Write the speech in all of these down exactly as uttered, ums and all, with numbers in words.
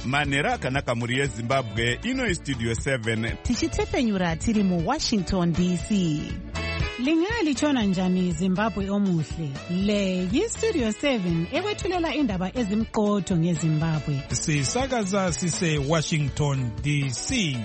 manhero akanaka muri yezimbabwe. Ino istudio seven tichitsepenyura tiri mu Washington D C. Lingalitshona njani Zimbabwe omuhle? Le yistudio seven ekwethulela indaba ezimqotho ngeZimbabwe. Sisakaza sise Washington D C.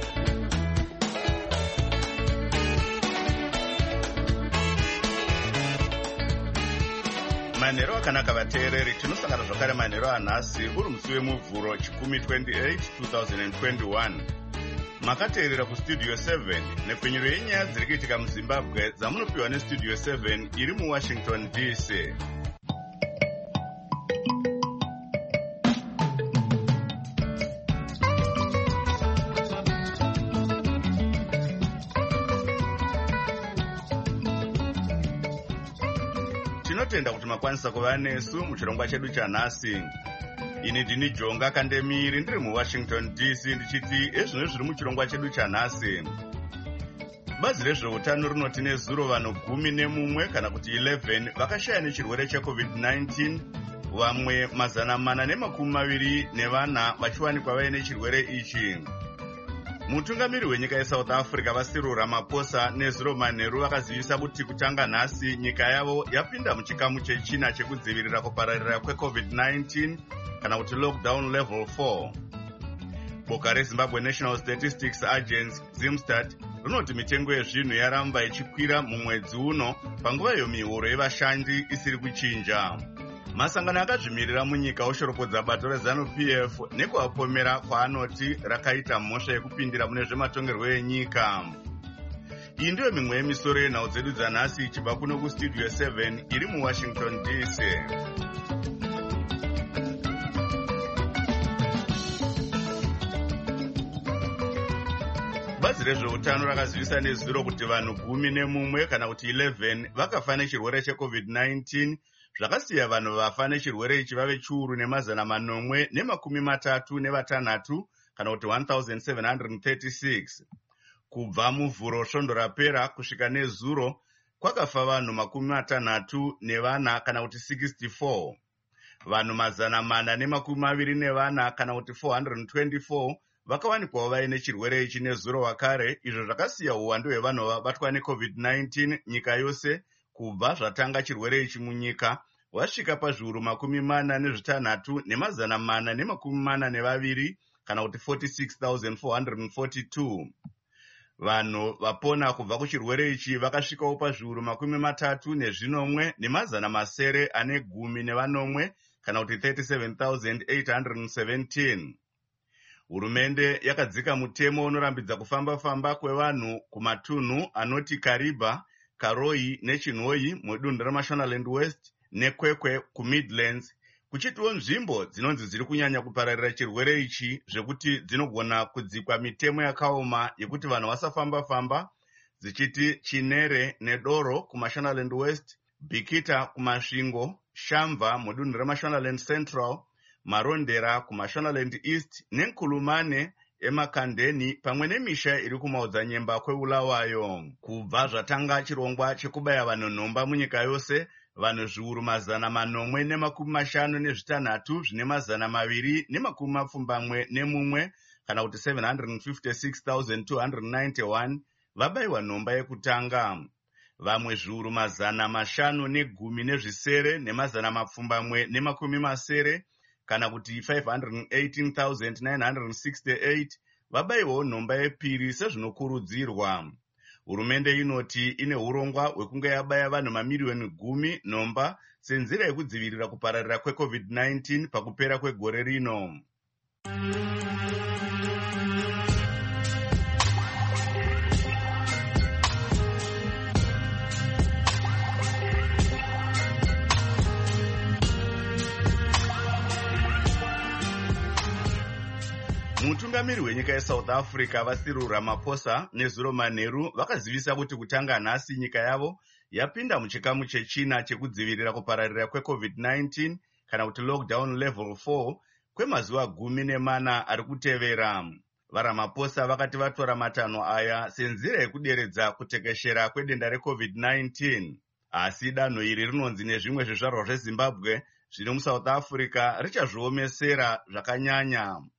manhero akanaka vateereri, tinosangana zvakare manhero anhasi uri musi wemuvhuro chikumi twenty-eight two thousand twenty-one. Makateerera kustudio seven nepfenyuro yenyaya dziri kuitika muZimbabwe dzamunopiwa nestudio seven iri muWashington D C. Tinotenda kuti makwanisa kuva nesu muchirongwa chedu chanhasi. Ini ndini Jonga Kandemiri ndiri muWashington D C ndichiti ezvino zviri muchirongwa chedu chanhasi. Bazi rezveutano rinoti nezuro vanhu gumi nemumwe kana kuti eleven vakashaya nechirwere checovid nineteen, vamwe mazana mana nemakumi maviri nevana vachiwanikwa vaine chirwere ichi. Mutungamiri wenyika yeSouth Africa Cyril Ramaphosa nezuro manheru vakazivisa kuti kutanga nhasi nyika yavo yapinda muchikamu chechina chekudzivirira kupararira kwecovid nineteen kana kuti lockdown level four. Boka reZimbabwe National Statistics Agency Zimstat rinoti mitengo yezvinhu yaramba ichikwira mumwedzi uno panguva iyo mihoro yevashandi isiri kuchinja. Masangano akazvimirira munyika oshoropodza bato reZanu-P F nekuvapomera kwaanoti rakaita mhosva yekupindira mune zvematongerwo enyika. Iyi ndiyo mimwe yemisoro yenhau dzedu dzanhasi ichibva kuno kustudio seven iri muWashington D C. Bazi rezveutano rakazivisa nezuro kuti vanhu gumi nemumwe kana kuti eleven vakafa nechirwere checovid nineteen, zvakasiya vanhu vafa nechirwere ichi vave chiuru nemazana manomwe nemakumi matatu nevatanhatu kana kuti one thousand seven hundred thirty-six. Kubva muvhuro svondo rapera kusvika nezuro kwakafa vanhu makumi matanhatu nevana kana kuti sixty-four. Vanhu mazana mana nemakumi maviri nevana kana kuti four hundred twenty-four vakawanikwawo vaine chirwere ichi nezuro wakare, izvo zvakasiya uwandu hwevanhu vabatwa necovid nineteen nyika yose kubva zvatanga chirwere ichi munyika wasvika pazviuru makumi mana nezvitanhatu nemazana mana nemakumi mana nevaviri kana kuti forty-six thousand four hundred forty-two. Vanhu vapona kubva kuchirwere ichi vakasvikawo pazviuru makumi matatu nezvinomwe nemazana masere ane gumi nevanomwe kana kuti thirty-seven thousand eight hundred seventeen. Hurumende yakadzika mutemo unorambidza kufamba-famba kwevanhu kumatunhu anoti Kariba, Karoi neChinhoyi mudunhu reMashonaland West neKwekwe kuMidlands, kuchitiwo nzvimbo dzinonzi dziri kunyanya kupararira chirwere ichi zvekuti dzinogona kudzikwa mitemo yakaoma yekuti vanhu vasafamba-famba, dzichiti Chinere neDoro kuMashonaland West, Bikita kumasvingo, Shamva mudunhu reMashonaland Central, Marondera kuMashonaland East neNkulumane emakandeni pamwe nemisha iri kumaodzanyemba kweulawayo. Kubva zvatanga chirongwa chekubaya vanhu nhomba munyika yose, vanhu zviuru mazana manomwe nemakumi mashanu nezvitanhatu zvine mazana maviri nemakumi mapfumbamwe nemumwe kana kuti seven hundred fifty-six thousand two hundred ninety-one vabayiwa nhomba yekutanga. Vamwe zviuru mazana mashanu negumi nezvisere nemazana mapfumbamwe nemakumi masere kana kuti five hundred eighteen thousand nine hundred sixty-eight vabayiwawo nhomba yepiri sezvinokurudzirwa. Hurumende inoti ine urongwa hwekunge yabaya vanhu mamiriyoni gumi nhomba senzira yekudzivirira kupararira kwecovid nineteen pakupera kwegore rino. Mutungamiri wenyika yeSouth Africa Cyril Ramaphosa nezuro manheru vakazivisa kuti kutanga nhasi nyika yavo yapinda muchikamu chechina chekudzivirira kupararira kwecovid nineteen kana kuti lockdown level four kwemazuva gumi nemana ari kutevera. VaRamaphosa vakati vatora matanho aya senzira yekuderedza kutekeshera kwedenda recovid nineteen. Asi danho iri rinonzi nezvimwe zvizvarwa zveZimbabwe zviri muSouth Africa richazviomesera zvakanyanya.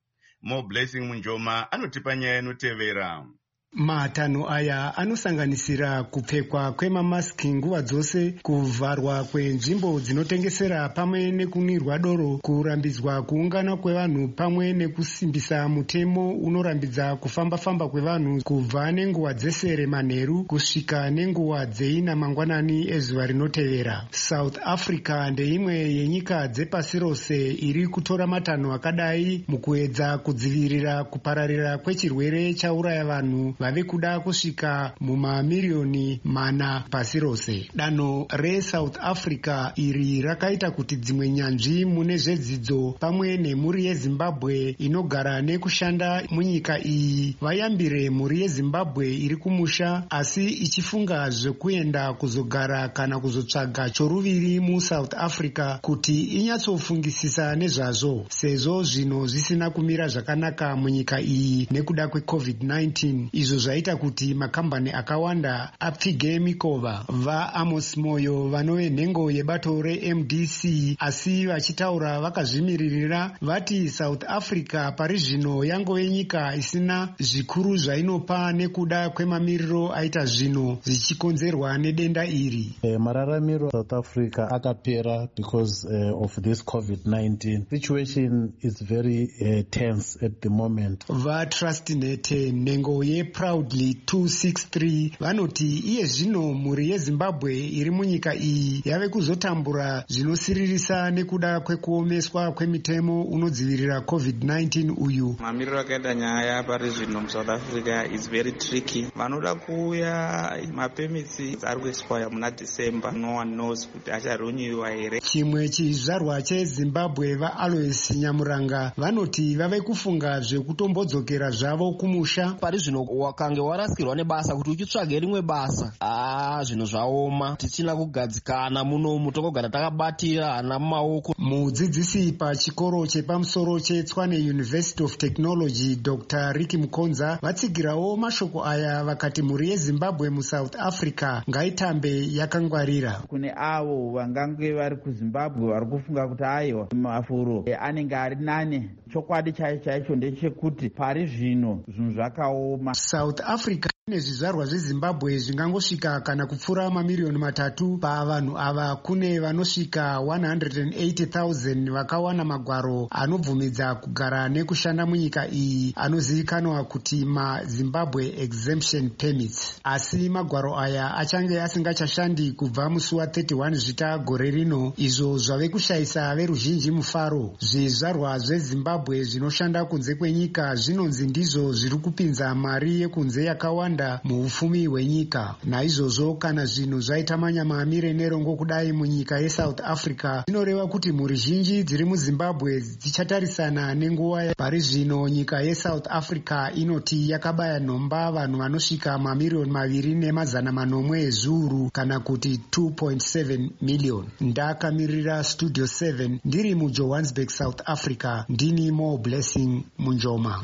Mo Blessing Munjoma anotipa nyaya inotevera. Matanho aya anosanganisira kupfekwa kwemamaski nguva dzose, kuvharwa kwenzvimbo dzinotengesera pamwe nekunwirwa doro, kurambidzwa kuungana kwevanhu pamwe nekusimbisa mutemo unorambidza kufamba-famba kwevanhu kubva nenguva dzesere manheru kusvika nenguva dzeina mangwanani ezuva rinotevera. South Africa ndeimwe yenyika dzepasi rose iri kutora matanho akadai mukuedza kudzivirira kupararira kwechirwere chauraya vanhu vave kuda kusvika mumamiliyoni mana pasi rose. Danho reSouth Africa iri rakaita kuti dzimwe nyanzvi mune zvedzidzo pamwe nemhuri yeZimbabwe inogara nekushanda munyika iyi vayambire mhuri yeZimbabwe iri kumusha asi ichifunga zvekuenda kuzogara kana kuzotsvaga choruviri muSouth Africa kuti inyatsofungisisa nezvazvo, sezvo zvino zvisina kumira zvakanaka munyika iyi nekuda kweCovid nineteen, izvo zvaita kuti makambani akawanda apfige mikova. VaAmos Moyo vanove nhengo yebato reM D C asi vachitaura vakazvimiririra vati South Africa pari zvino yangove nyika isina zvikuru zvainopa nekuda kwemamiriro aita zvino zvichikonzerwa nedenda iri. Uh, mararamiro South Africa akapera because uh, of this COVID nineteen. Situation is very uh, tense at the moment. VaTrustnet nhengo yeProudly two sixty-three vanoti iye zvino mhuri yeZimbabwe iri munyika iyi yave kuzotambura zvinosiririsa nekuda kwekuomeswa kwemitemo unodzivirira COVID nineteen uyu. Mamiriro akaita nyaya pari zvino muSouth Africa is very tricky. Vanoda kuuya mapemisi ari kuexpire muna December. No one knows kuti acharoniwa here. Chimwe chizvarwa cheZimbabwe vaAlois Nyamuranga vanoti vave kufunga zvekutombodzokera zvavo kumusha. Pari zvino wakange warasikirwa nebasa kuti uchitsvage rimwe basa, ah zvino zvaoma, tichina kugadzikana munomu tokogara takabatira hana mumaoko. Mudzidzisi pachikoro chepamusoro cheTshwane University of Technology Doctor Ricky Mukonza vatsigirawo mashoko aya vakati mhuri yeZimbabwe muSouth Africa ngaitambe yakangwarira. Kune avo vangange vari kuZimbabwe vari kufunga kuti aiwa mafuro e, anenge ari nane, chokwadi chaicho chaicho ndechekuti pari zvino zvinhu zvakaoma. South Africa ine zvizvarwa zveZimbabwe zvingangosvika kana kupfuura mamiliyoni matatu. Pavanhu ava kune vanosvika one hundred eighty thousand vakawana magwaro anobvumidza kugara nekushanda munyika iyi anozivikanwa kuti maZimbabwe exemption permits. Asi magwaro aya achange asingachashandi kubva musi wa thirty-one zvita gore rino, izvo zvave kushayisa veruzhinji mufaro. Zvizvarwa zveZimbabwe zvinoshanda kunze kwenyika zvinonzi ndizvo zviri kupinza mari yekunze yakawanda muupfumi hwenyika. Naizvozvo kana zvinhu zvaita manyama amire nerongo kudai munyika yeSouth Africa, zvinoreva kuti mhuri zhinji dziri muZimbabwe dzichatarisana nenguva. Pari zvino nyika yeSouth Africa inoti yakabaya nhomba vanhu vanosvika mamiliyoni maviri nemazana manomwe ezviuru kana kuti two point seven million. Ndakamirira Studio seven ndiri muJohannesburg, South Africa. Ndini Mo Blessing Munjoma.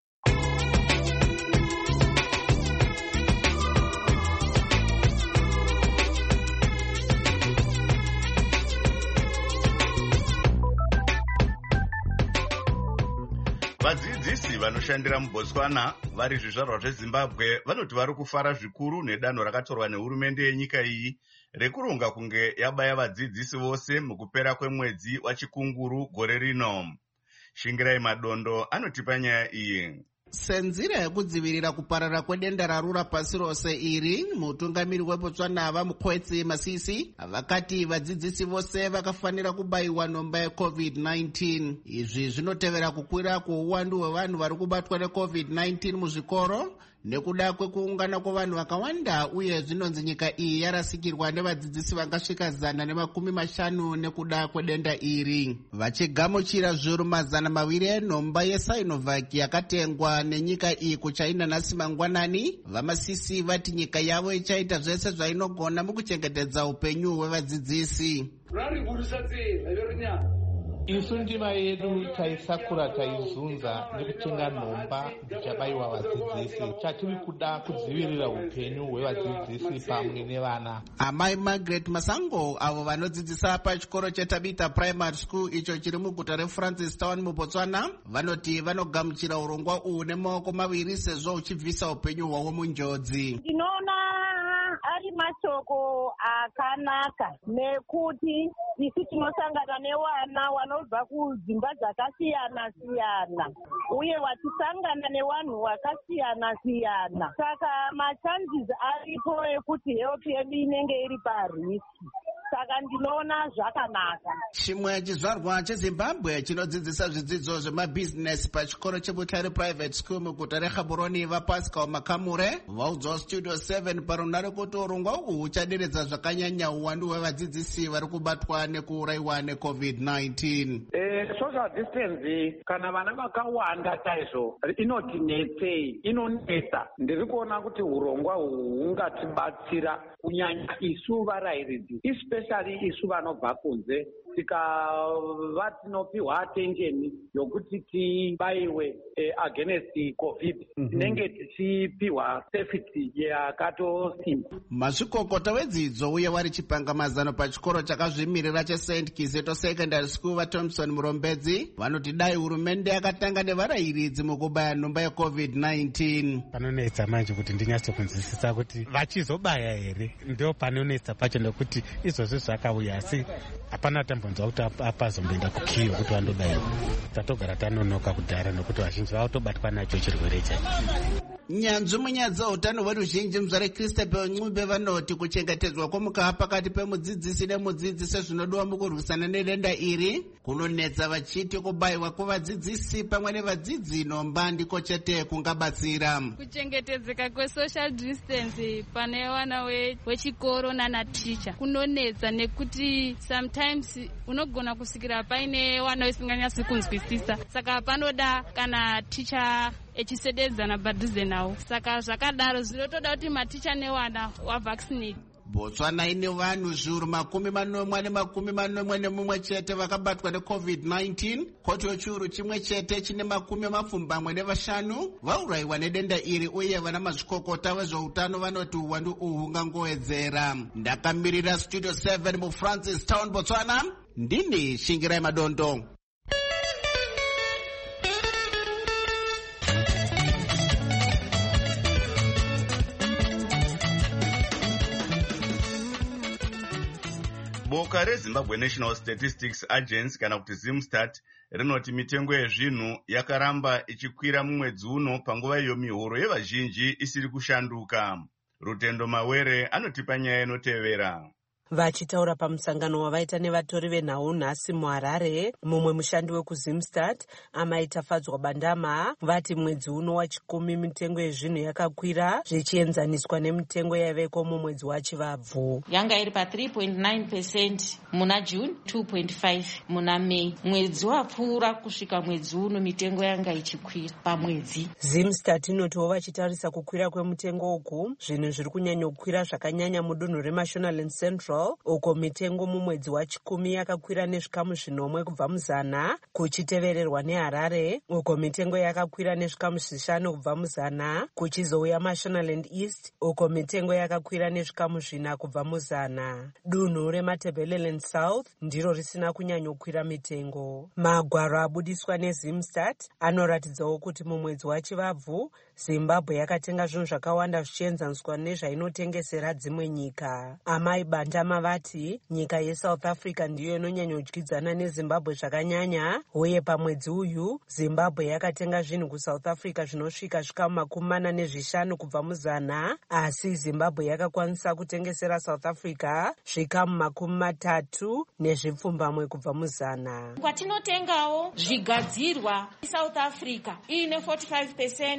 Vadzidzisi vanoshandira muBotswana vari zvizvarwa zveZimbabwe vanoti vari kufara zvikuru nedanho rakatorwa nehurumende yenyika iyi rekuronga kunge yabaya vadzidzisi vose mukupera kwemwedzi wachikunguru gore rino. Shingirai Madondo anotipa nyaya iyi. Senzira yekudzivirira kuparara kwedenda rarura pasi rose iri, mutungamiri weBotswana vaMukwetsi Masisi vakati vadzidzisi vose vakafanira kubayiwa nhomba yeCovid nineteen. Izvi zvinotevera kukwira kweuwandu hwevanhu vari kubatwa neCovid nineteen muzvikoro nekuda kwekuungana kwavanhu vakawanda, uye zvinonzi nyika iyi yarasikirwa nevadzidzisi vangasvika zana nemakumi mashanu nekuda kwedenda iri. Vachigamuchira zviuru mazana maviri enhomba yeSinovac yakatengwa nenyika iyi kuChina nhasi mangwanani, vaMasisi vati nyika yavo ichaita zvese zvainogona mukuchengetedza upenyu hwevadzidzisi. isu ndima yedu taisakura taizunza nekutenga nhomba dzichabayiwa vadzidzisi. Chatiri kuda kudzivirira upenyu hwevadzidzisi pamwe nevana. Amai Margaret Masango avo vanodzidzisa pachikoro cheTabita Primary School icho chiri muguta reFrancistown muBotswana vanoti vanogamuchira urongwa uhu nemaoko maviri sezvo uchibvisa upenyu hwavo munjodzi. Ndinoona ari mashoko akanaka nekuti isi tinosangana nevana vanobva kudzimba dzakasiyana siyana uye vachisangana nevanhu vakasiyana siyana, saka machances aripo ekuti health yedu inenge iri pariski. Saka ndinoona zvakanaka. Chimwe chizvarwa cheZimbabwe chinodzidzisa zvidzidzo zvemabhizinesi pachikoro cheButare Private School muguta reGaborone vaPascal Makamure vaudzwa Studio seven parunare kuti urongwa uhu huchaderedza zvakanyanya uwandu hwevadzidzisi vari kubatwa nekuurayiwa necovid nineteen. Eh, social distance kana vana vakawanda chaizvo inotinetsei, inonetsa. Ndiri kuona kuti urongwa uhu hungatibatsira kunyanya isu varayiridzi, especially isu vanobva kunze, tikava tinopiwa attention yokuti tibayiwe eh, against covid tinenge tichipiwa safety yakatosimba. Mazvikokota wedzidzo uye vari chipangamazano pachikoro chakazvimirira cheSaint Kizeto Secondary School vaThompson Murombedzi vanoti dai hurumende yakatanga nevarayiridzi mukubaya nhomba yecovid nineteen. Panonetsa manje kuti ndinyatso kunzwisisa kuti vachizobaya here, ndio panonetsa pacho nekuti izvozvo zvakauya asi hapana tambonzwa kuti apazomboenda kukiyo kuti vandobayiwa. Tatogara tanonoka kudhara nekuti vazhinji vatobatwa nacho chirwere chacho. Nyanzvi munyaya dzeutano hweruzhinji muzvare Christabel Ncube vanoti kuchengetedzwa kwomukava pakati pemudzidzisi nemudzidzisi zvinodiwa mukurwisana nedenda iri kunonetsa vachiti kubayiwa kwevadzidzisi pamwe nevadzidzi nhomba ndiko chete kungabatsira. Kuchengetedzeka kwesocial distance pane vana wechikoro nanaticha kunonetsa nekuti sometimes unogona kusikira paine vana vesinganyasi kunzwisisa, saka panoda kana ticha echisededzana padhuze nawo. Saka zvakadaro zvinotoda kuti maticha nevana wavaccinate. Botswana ine vanhu zviuru makumi manomwe nemakumi manomwe nemumwe chete vakabatwa necovid nineteen, kotiwo chiuru chimwe chete chine makumi mapfumbamwe nevashanu vaurayiwa nedenda iri uye vana mazvikokota vezveutano vanoti uwandu uhu hungangowedzera. Ndakamirira Studio seven muFrancistown Botswana, ndini Shingirai Madondo. Boka reZimbabwe National Statistics Agency kana kuti Zimstat rinoti mitengo yezvinhu yakaramba ichikwira mumwedzi uno panguva iyo mihoro yevazhinji isiri kushanduka. Rutendo Mawere anotipa nyaya inotevera. Vachitaura pamusangano wavaita nevatori venhau nhasi muHarare, mumwe mushandi wekuZimstat amaita Fadzwa Bandama vati mwedzi uno wachikumi mitengo yezvinhu yakakwira zvichienzaniswa nemitengo yaiveko mumwedzi waChivabvu. Yanga iri pa three point nine percent muna June, two point five muna May. Mwedzi wapfuura kusvika mwedzi uno mitengo yanga ichikwira pamwedzi. Zimstat inotiwo vachitarisa kukwira kwemitengo uku zvinhu zviri kunyanya kukwira zvakanyanya mudunhu reMashonaland Central uko mitengo mumwedzi wachikumi yakakwira nezvikamu zvinomwe kubva muzana, kuchitevererwa neHarare uko mitengo yakakwira nezvikamu zvishanu kubva muzana, kuchizouya Mashonaland East uko mitengo yakakwira nezvikamu zvina kubva muzana. Dunhu reMatabeleland South ndiro risina kunyanyokwira mitengo. Magwaro abudiswa neZimstat anoratidzawo kuti mumwedzi waChivabvu Zimbabwe yakatenga zvinhu zvakawanda zvichienzaniswa nezvainotengesera dzimwe nyika. Amai Bandama vati nyika yeSouth Africa ndiyo inonyanyodyidzana neZimbabwe zvakanyanya uye pamwedzi uyu Zimbabwe yakatenga zvinhu kuSouth Africa zvinosvika zvikamu makumi mana nezvishanu kubva muzana, asi Zimbabwe yakakwanisa kutengesera South Africa zvikamu makumi matatu nezvipfumbamwe kubva muzana. Kwatinotengawo zvigadzirwa South Africa ine forty-five percent,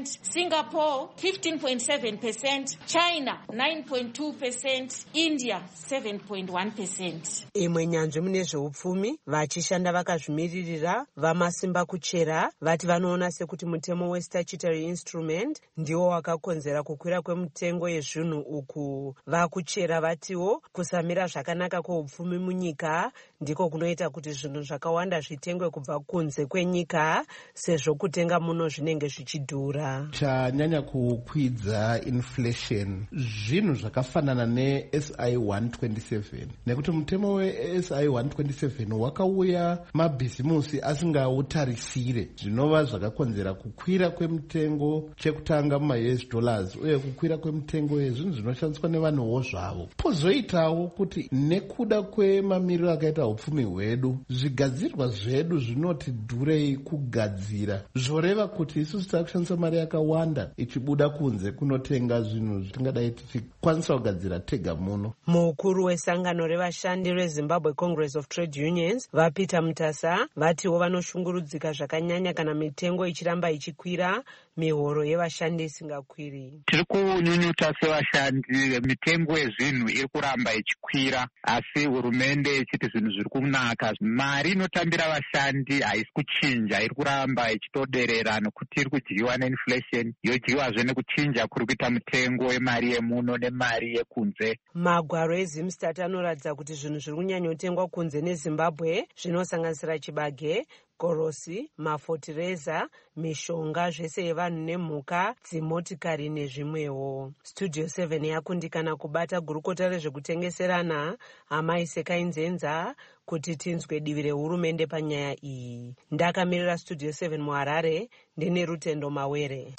Singapore fifteen point seven percent, China nine point two percent, India seven point one percent. Imwe nyanzvi mune zveupfumi vachishanda vakazvimiririra vamasimba kuchera vati vanoona sekuti mutemo westatutory instrument ndiwo wakakonzera kukwira kwemutengo yezvinhu uku. Vakuchera vatiwo kusamira zvakanaka kweupfumi munyika ndiko kunoita kuti zvinhu zvakawanda zvitengwe kubva kunze kwenyika sezvo kutenga muno zvinenge zvichidhura. Chanyanya kukwidza inflation zvinhu zvakafanana ne-S I one twenty-seven nekuti mutemo we-S I one twenty-seven wakauya mabhizimusi asingautarisire zvinova zvakakonzera kukwira kwemutengo chekutanga muma-U S dollars uye kukwira kwemutengo yezvinhu zvinoshandiswa nevanhuwo zvavo. Pozoitawo kuti nekuda kwemamiriro akaita upfumi hwedu zvigadzirwa zvedu zvinoti dhurei kugadzira zvoreva kuti isusu takushandisa mari yakawanda ichibuda kunze kunotenga zvinhu zvatingadai tichikwanisa kugadzira tega muno. Mukuru wesangano revashandi reZimbabwe Congress of Trade Unions vaPeter Mutasa vatiwo vanoshungurudzika zvakanyanya kana mitengo ichiramba ichikwira mihoro yevashandi isingakwiri. Tiri kunyunyuta sevashandi, mitengo yezvinhu iri kuramba ichikwira asi hurumende ichiti zvinhu zviri kunaka. Mari inotambira vashandi haisi kuchinja, iri kuramba ichitoderera nokuti iri kudyiwa neinflation, yodyiwazve nekuchinja kuri kuita mutengo wemari yemuno nemari yekunze. Magwaro eZimstat anoratidza kuti zvinhu zviri kunyanyotengwa kunze neZimbabwe zvinosanganisira chibage, gorosi, mafotireza, mishonga zvese yevanhu nemhuka, dzimotikari nezvimwewo. Studio seven yakundikana kubata gurukota rezvekutengeserana Amai Sekainzenza kuti tinzwe divi rehurumende panyaya iyi. Ndakamirira Studio seven muHarare ndine Rutendo Mawere.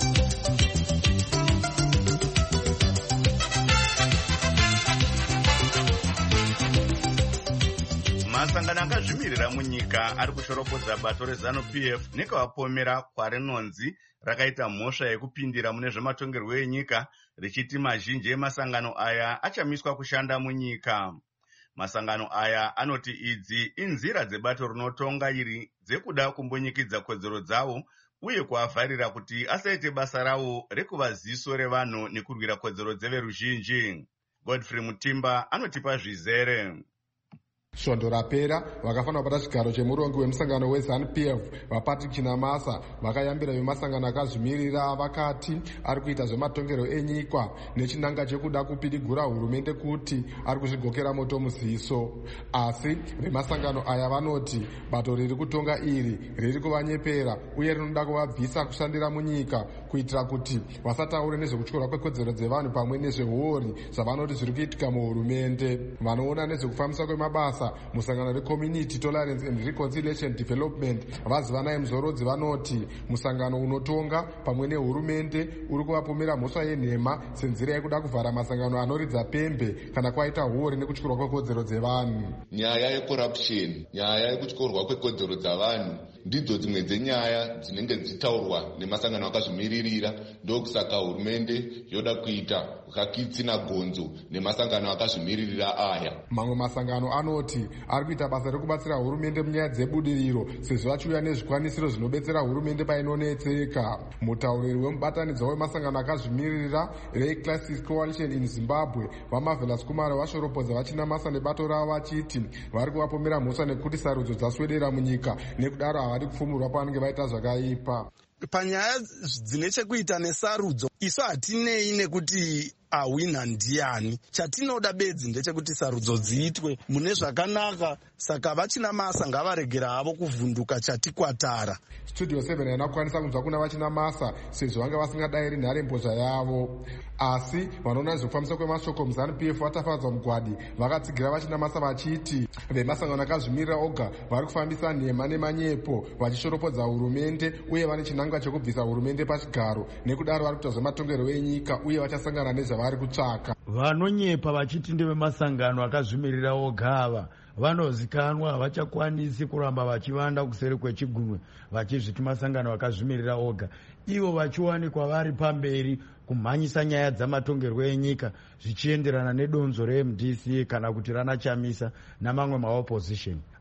Masangano akazvimirira munyika ari kushoropodza bato reZANU-P F nekavapomera kwarinonzi rakaita mhosva yekupindira mune zvematongerwo enyika richiti mazhinji emasangano aya achamiswa kushanda munyika. Masangano aya anoti idzi inzira dzebato rinotonga iri dzekuda kumbonyikidza kodzero dzavo uye kuavharira kuti asaite basa ravo rekuva ziso revanhu nekurwira kodzero dzeveruzhinji. Godfrey Mutimba anotipa zvizere. Svondo rapera vakafanira kubata chigaro chemurongo wemusangano weZANU-P F vaPatrick Chinamasa vakayambira vemasangano akazvimirira vakati ari kuita zvematongero enyika nechinanga chekuda kupidigura hurumende kuti ari kuzvigokera moto muziso. Asi vemasangano aya vanoti bato riri kutonga iri riri kuvanyepera uye rinoda kuvabvisa kushandira munyika kuitira kuti vasataure nezvekutyorwa kwekodzero dzevanhu pamwe nezvehori zvavanoti zviri kuitika muhurumende. Vanoona nezvekufambisa kwemabasa musangano recommunity tolerance and reconciliation development vazivanai muzorodzi vanoti musangano unotonga pamwe nehurumende uri kuvapomera mhosva yenhema senzira yekuda kuvhara masangano anoridza pembe kana kwaita hori nekutyorwa kwekodzero dzevanhu. Nyaya yecorruption, nyaya yekutyorwa kwekodzero dzavanhu ndidzo dzimwe dzenyaya dzinenge dzichitaurwa nemasangano akazvimiririra. Ndokusaka hurumende yoda kuita kakitsina gonzo nemasangano akazvimiririra aya. Mamwe masangano anoti ari kuita basa rekubatsira hurumende munyaya dzebudiriro sezvo achiuya nezvikwanisiro zvinobetsera hurumende painonetseka. Mutauriri wemubatanidzwa wemasangano akazvimiririra Ray Classic Coalition in Zimbabwe vaMarvelous Kumara vashoropodza vachinamasa nebato ravo vachiti vari kuvapomera mhosva nekuti sarudzo dzaswedera munyika nekudaro havadi kupfumurwa pavanenge vaita zvakaipa. Panyaya dzine chekuita nesarudzo isu hatinei nekuti awina ndiani. Chatinoda bedzi ndechekuti sarudzo dziitwe mune zvakanaka. Saka vachinamasa ngavaregera havo kuvhunduka chatikwatara. Studio seven haina kukwanisa kunzwa kuna vachinamasa sezvo vanga vasingadayiri nharembozha yavo. Asi vanoona nezvekufambisa kwemashoko muZANU-P F vatafadza mugwadi vakatsigira vachinamasa vachiti vemasangano akazvimirira oga vari kufambisa nhema nemanyepo vachishoropodza hurumende uye vane chinangwa chekubvisa hurumende pachigaro nekudaro vari kuita zvematongerwo enyika uye vachasangana nezvavari kutsvaka. Vanonyepa vachiti ndevemasangano akazvimirira oga ava vanozikanwa havachakwanisi kuramba vachivanda kuseri kwechigumwe vachizviti masangano akazvimirira oga, ivo vachiwanikwa vari pamberi kumhanyisa nyaya dzamatongerwo enyika zvichienderana nedonzo reM D C kana kuti rana Chamisa namamwe maopposition.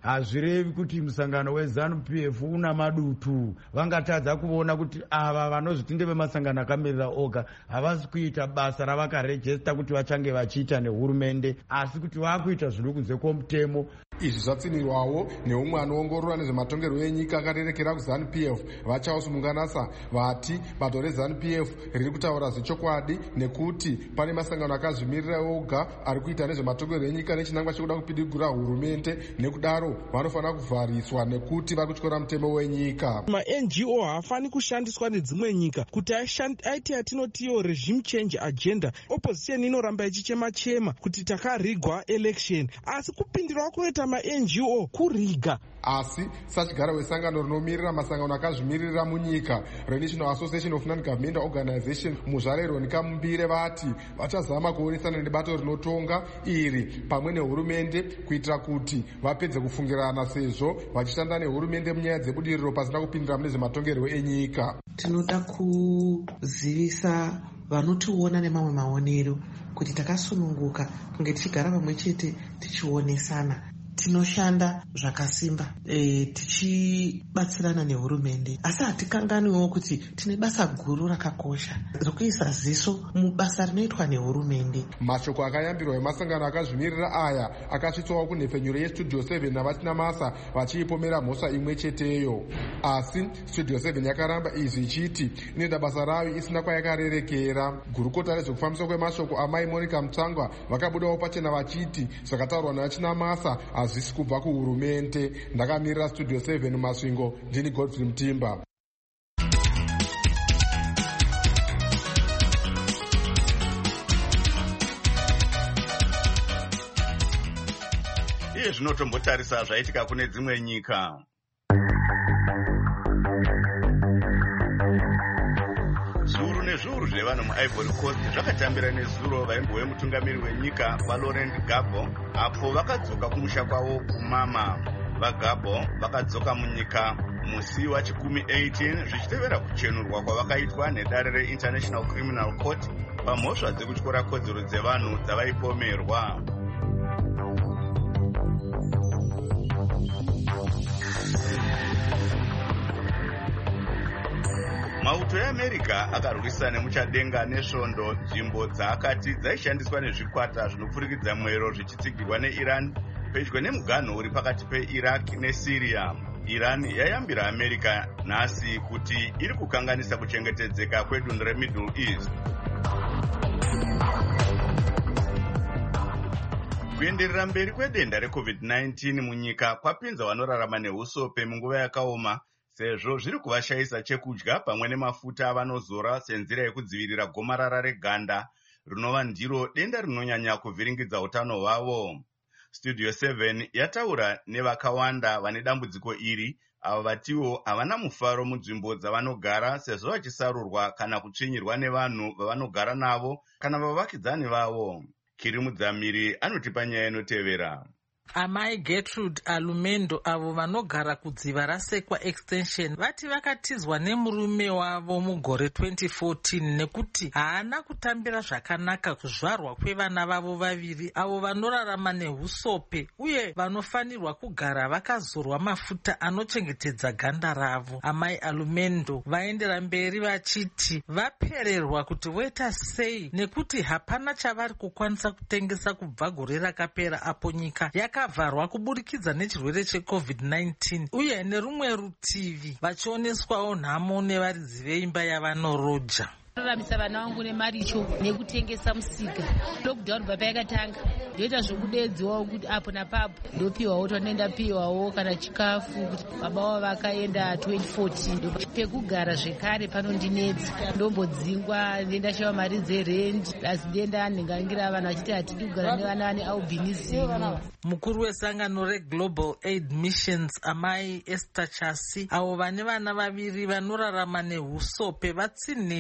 hazvirevi kuti musangano wezanu P F una madutu. Vangatadza kuona kuti ava vanozviti ndevemasangano akamirira oga havasi kuita basa ravakarejesta kuti vachange vachiita nehurumende, asi kuti vakuita zviri kunze kwomutemo. Izvi zvatsinirwawo neumwe anoongorora nezvematongerwo enyika akarerekera kuzanu P F Vachaos Munganasa vati bato rezanu P F riri kutaura zvechokwadi nekuti pane masangano akazvimirira oga ari kuita nezvematongerwo enyika nechinangwa chekuda kupidigura hurumende, nekudaro vanofanira kuvhariswa nekuti vari kutyora mutemo wenyika. Ma-N G O haafani kushandiswa nedzimwe nyika kuti aiti atinotiyo regime change agenda. Opposition inoramba ichichema-chema kuti takarigwa election, asi kupindirawo kunoita ma-N G O kuriga. Asi sachigara wesangano rinomirira masangano akazvimirira munyika reNational Association of Non-Governmental Organization muzvare Ronika Mumbire vati vachazama kuonesana nebato rinotonga iri pamwe nehurumende kuitira kuti vapedze kufungirana sezvo vachishanda nehurumende munyaya dzebudiriro pasina kupindira mune zvematongerwo enyika. Tinoda kuzivisa vanotiona nemamwe maonero kuti takasununguka kunge tichigara pamwe chete tichionesana. Tinoshanda zvakasimba e, tichibatsirana nehurumende, asi hatikanganiwo kuti tine basa guru rakakosha rekuisa ziso mubasa rinoitwa nehurumende. Mashoko akayambirwa emasangano akazvimirira aya akasvitsawo kunhepfenyuro yestudio seven navachina masa vachiipomera mhosva imwe cheteyo, asi studio seven yakaramba izvi ichiti inoita basa rayo isina kwayakarerekera. Gurukota rezvekufambiswa kwemashoko amai Monica Mutsangwa vakabudawo pachena vachiti zvakataurwa navachina masa hazvisi kubva kuhurumende. Ndakamirira studio seven Masvingo, ndini Godfrey Mutimba. Iye zvinotombotarisa zvaitika kune dzimwe nyika. Zviuru nezviuru zvevanhu muIvory Coast zvakatambira nezuro vaimbo vemutungamiri wenyika vaLaurent Gbagbo apo vakadzoka kumusha kwavo kumama. VaGbagbo vakadzoka munyika musi wachikumi eighteen zvichitevera kuchenurwa kwavakaitwa nedare reInternational Criminal Court pamhosva dzekutyora kodzero dzevanhu dzavaipomerwa. Mauto eAmerica akarwisa nemuchadenga nesvondo nzvimbo dzaakati dzaishandiswa nezvikwata zvinopfurikidza mwero zvichitsigirwa neIran pedyo nemuganho uri pakati peIraq neSyria. Iran yayambira America nhasi kuti iri kukanganisa kuchengetedzeka kwedunhu reMiddle East. Kuenderera mberi kwedenda reCovid nineteen munyika kwapinza vanorarama neusope munguva yakaoma, sezvo zviri kuvashayisa chekudya pamwe nemafuta avanozora senzira yekudzivirira gomarara reganda rinova ndiro denda rinonyanya kuvhiringidza utano hwavo. Studio seven yataura nevakawanda vane dambudziko iri, ava vatiwo havana mufaro munzvimbo dzavanogara sezvo vachisarurwa kana kutsvinyirwa nevanhu vavanogara navo kana vavakidzani vavo. Kiri Mudzamiri anotipa nyaya inotevera. Amai Gertrude Alumendo avo vanogara kudziva raSekwa Extension vati vakatizwa nemurume wavo mugore twenty fourteen nekuti haana kutambira zvakanaka kuzvarwa kwevana vavo vaviri avo vanorarama nehusope uye vanofanirwa kugara vakazorwa mafuta anochengetedza ganda ravo. Amai Alumendo vaendera mberi vachiti vapererwa kuti voita sei nekuti hapana chavari kukwanisa kutengesa kubva gore rakapera apo nyika yaka vakavharwa kuburikidza nechirwere cheCovid nineteen uye nerumwe rutivi vachioneswawo nhamo nevaridzi veimba yavanoroja. raramisa vana vangu nemaricho nekutengesa musika. Lockdown baba yakatanga ndoita zvokudedziwawo kuti apo napapo ndopiwawo tanoenda piwawo kana chikafu kuti baba wavo vakaenda twenty fourteen pekugara zvekare panondinetsa ndombodzingwa ndendashava mari dzerendi asi denda ndingangira vanhu vachiti hatidi kugara nevana vane albinism. Mukuru wesangano reGlobal Aid Missions amai Esther Chasi avo vane vana vaviri vanorarama nehusope vatsinhira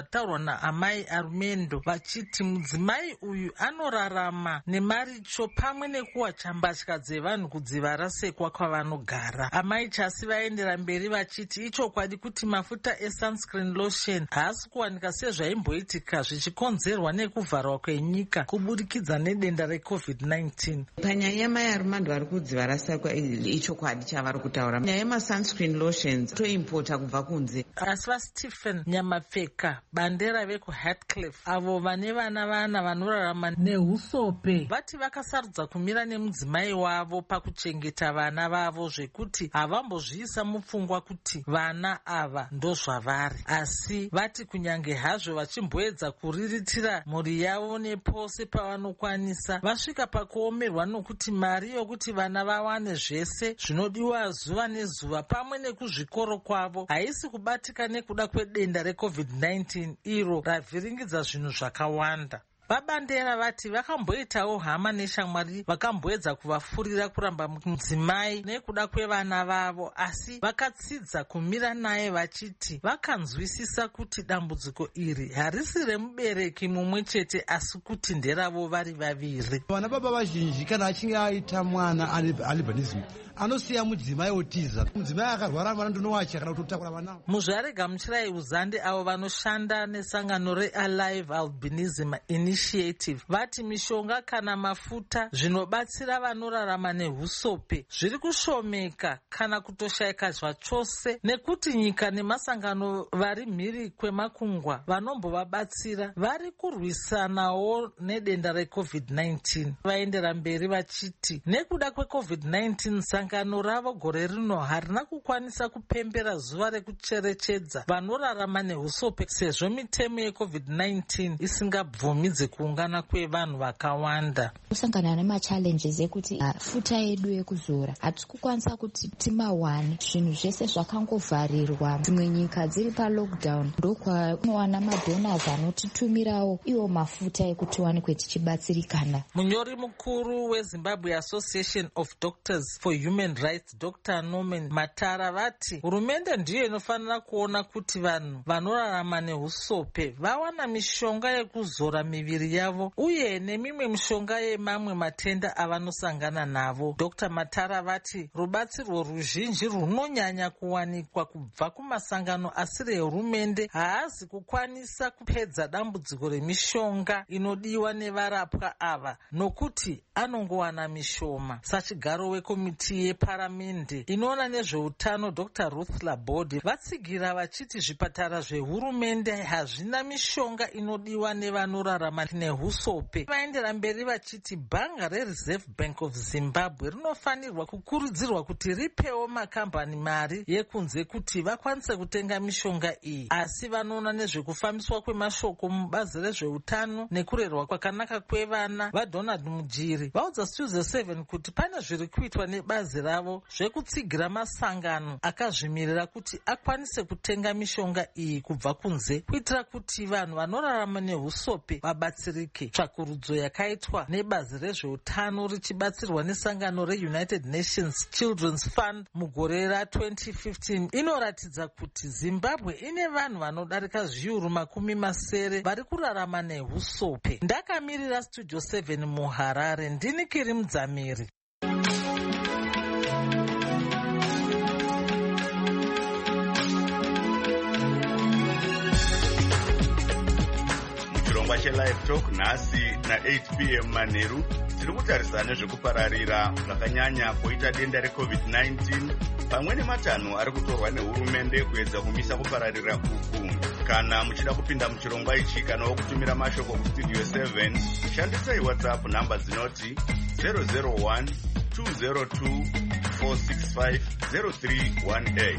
zvataurwa naamai Armendo vachiti mudzimai uyu anorarama nemaricho pamwe nekuwacha mbatya dzevanhu kudziva rasekwa kwavanogara. Amai Chasi vaendera mberi vachiti ichokwadi kuti mafuta esunscreen lotion haasi kuwanika sezvaimboitika zvichikonzerwa nekuvharwa kwenyika kuburikidza nedenda recovid nineteen. Panyaya yamai Armando vari kudziva rasekwa ichokwadi chavari kutaura. Nyaya yemasunscreen lotions toimpota kubva kunze. Asi vaStephen Nyamapfeka bandera vekuHatcliffe avo vane vana vana vanorarama nehusope vati vakasarudza kumira nemudzimai wavo pakuchengeta vana vavo zvekuti havambozviisa mupfungwa kuti vana ava ndozvavari, asi vati kunyange hazvo vachimboedza kuriritira mhuri yavo nepose pavanokwanisa vasvika pakuomerwa nokuti mari yokuti vana vawane zvese zvinodiwa zuva nezuva pamwe nekuzvikoro kwavo haisi kubatika nekuda kwedenda recovid nineteen iro ravhiringidza zvinhu zvakawanda. Vabandera vati vakamboitawo hama neshamwari vakamboedza kuvafurira kuramba mudzimai nekuda kwevana vavo, asi vakatsidza kumira naye vachiti vakanzwisisa kuti dambudziko iri harisi remubereki mumwe chete asi kuti nderavo vari vaviri. Vana baba vazhinji kana achinge aita mwana albinism anosiya mudzimai otiza, mudzimai akarwara mwana ndonowacha kana kutotakura vana. Muzvarega Muchirai Uzande avo vanoshanda nesangano reAlive Albinism Initiative vati mishonga kana mafuta zvinobatsira vanorarama nehusope zviri kushomeka kana kutoshayika zvachose nekuti nyika nemasangano vari mhiri kwemakungwa vanombovabatsira vari kurwisanawo nedenda recovid nineteen. Vaendera mberi vachiti nekuda kwecovid nineteen sangano ravo gore rino harina kukwanisa kupembera zuva rekucherechedza vanorarama nehusope sezvo mitemo yecovid nineteen isingabvumidze kuungana kwevanhu vakawanda. Kusangana nemachallenges ekuti futa yedu ekuzora hatisi kukwanisa kuti timawane, zvinhu zvese zvakangovharirwa, dzimwe nyika dziri palockdown, ndokwakunowana madonors anotitumirawo iwo mafuta ekuti wanikwe tichibatsirikana. Munyori mukuru weZimbabwe Association of Doctors for Human Rights Doctor Norman Matara vati hurumende ndiyo inofanira kuona kuti vanhu vanorarama nehusope vawana mishonga yekuzora miviri yavo uye nemimwe mishonga yemamwe matenda avanosangana navo. Doctor Matara vati rubatsiro ruzhinji runonyanya kuwanikwa kubva kumasangano asiri ehurumende haazi kukwanisa kupedza dambudziko remishonga inodiwa nevarapwa ava nokuti anongowana mishoma. Sachigaro wekomiti yeparamende inoona nezveutano Doctor Ruth Laborde vatsigira vachiti zvipatara zvehurumende hazvina mishonga inodiwa nevanorarama nehusope. Vaendera mberi vachiti bhanga reReserve Bank of Zimbabwe rinofanirwa kukurudzirwa kuti ripewo makambani mari yekunze kuti vakwanise kutenga mishonga iyi, asi vanoona nezvekufambiswa kwemashoko mubazi rezveutano nekurerwa kwakanaka kwevana vaDonald Mujiri vaudza Studio seven kuti pane zviri kuitwa nebazi ravo zvekutsigira masangano akazvimirira kuti akwanise kutenga mishonga iyi kubva kunze kuitira kuti vanhu vanorarama nehusope vabatsirike. Tsvakurudzo yakaitwa nebazi rezveutano richibatsirwa nesangano reUnited Nations Children's Fund mugore ratwenty fifteen inoratidza kuti Zimbabwe ine vanhu vanodarika zviuru makumi masere vari kurarama nehusope. Ndakamirira Studio seven muHarare, ndini Kiri Mudzamiri. Chirongwa cheLive Talk nhasi na-eight p m manheru tiri kutarisana nezvekupararira zvakanyanya kwoita denda recovid nineteen pamwe nematanho ari kutorwa nehurumende kuedza kumisa kupararira uku. Kana muchida kupinda muchirongwa ichi kana kutumira mashoko kustudio seven shandisai WhatsApp nhamba dzinoti zero zero one two zero two four six five zero three one eight.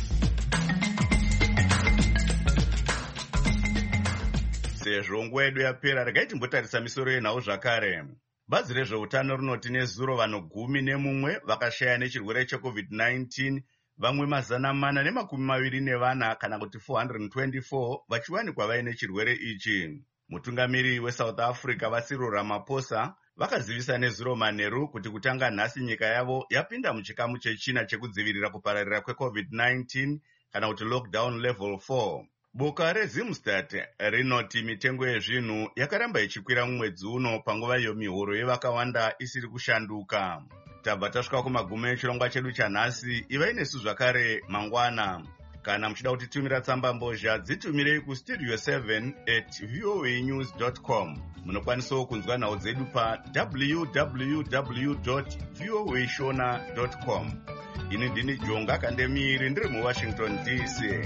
Sezvo nguva yedu yapera, regai timbotarisa misoro yenhau zvakare. Bazi rezveutano rinoti nezuro vanhu gumi nemumwe vakashaya nechirwere checovid nineteen, vamwe mazana mana nemakumi maviri nevana kana kuti four hundred twenty-four vachiwanikwa vaine chirwere ichi. Mutungamiri weSouth Africa vaCyril Ramaphosa vakazivisa nezuro manheru kuti kutanga nhasi nyika yavo yapinda muchikamu chechina chekudzivirira kupararira kwecovid nineteen kana kuti lockdown level four. Boka reZimstad rinoti mitengo yezvinhu yakaramba ichikwira mumwedzi uno panguva iyo mihoro yevakawanda isiri kushanduka. Tabva tasvika kumagumo echirongwa chedu chanhasi. Ivai nesu zvakare mangwana. Kana muchida kutitumira tsamba mbozha dzitumirei kustudio seven at voa news dot com. Munokwanisawo kunzwa nhau dzedu pa w w w dot voa shona dot com. Ini ndini Jonga Kandemiri ndiri muWashington D C.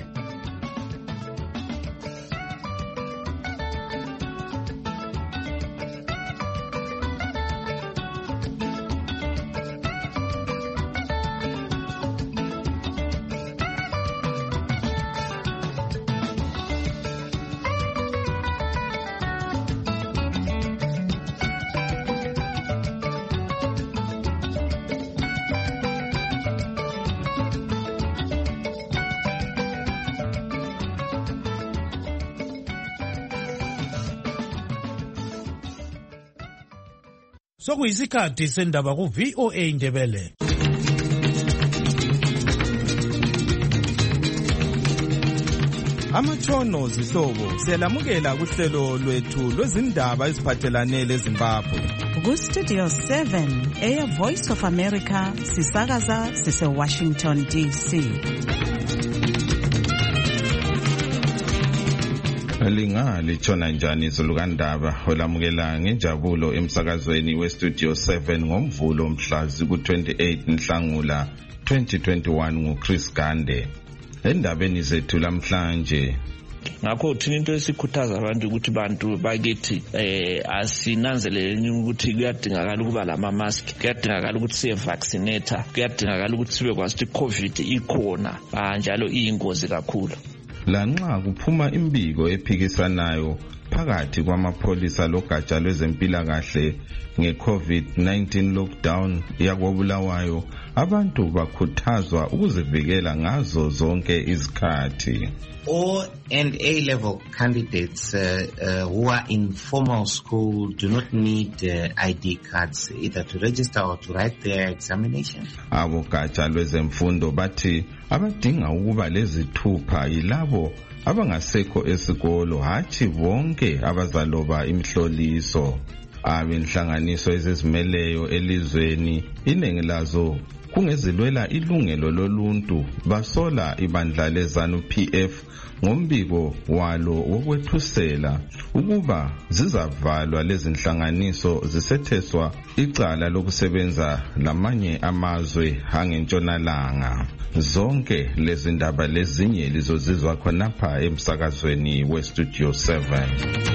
Sokuyisikhathi sendaba ku V O A Ndebele. Amatshono zihlobo siyalamukela kuhlelo lwethu lwezindaba eziphathelane leZimbabwe. Ku Studio seven Air Voice of America sisakaza sise Washington D C. Linga lichona njani izulukandaba olamukela ngenjabulo emsakazweni weStudio seven ngomvulo mhlazi ku twenty-eight Nhlangula twenty twenty-one nguChris Gande. Endabeni zethu lamhlanje ngakho thina into esikhuthaza abantu ukuthi bantu bakithi eh asinanzeleleni ukuthi kuyadingakala ukuba lama mask, kuyadingakala ukuthi siye vaccinate, kuyadingakala ukuthi sibe kwazi ukuthi COVID ikhona njalo iyingozi kakhulu. Lanxa kuphuma imbiko ephikisanayo phakathi kwamapholisa logatsha lwezempilakahle nge-COVID nineteen lockdown yakobulawayo, abantu bakhuthazwa ukuzivikela ngazo zonke izikhathi. O and A-level candidates uh, uh, who are in formal school do not need uh, I D cards either to register or to write their examination. Abogatsha lwezemfundo bathi abadinga ukuba lezithupha yilabo abangasekho esikolo, hathi bonke abazaloba imhloliso. Abenhlanganiso ezizimeleyo elizweni iningi lazo kungezilwela ilungelo loluntu basola ibandla leZANU P F ngombiko walo wokwethusela ukuba zizavalwa lezi nhlanganiso zisetheswa icala lokusebenza lamanye amazwe angentshonalanga. Zonke lezi ndaba lezinye lizozizwa khonapha emsakazweni weStudio seven.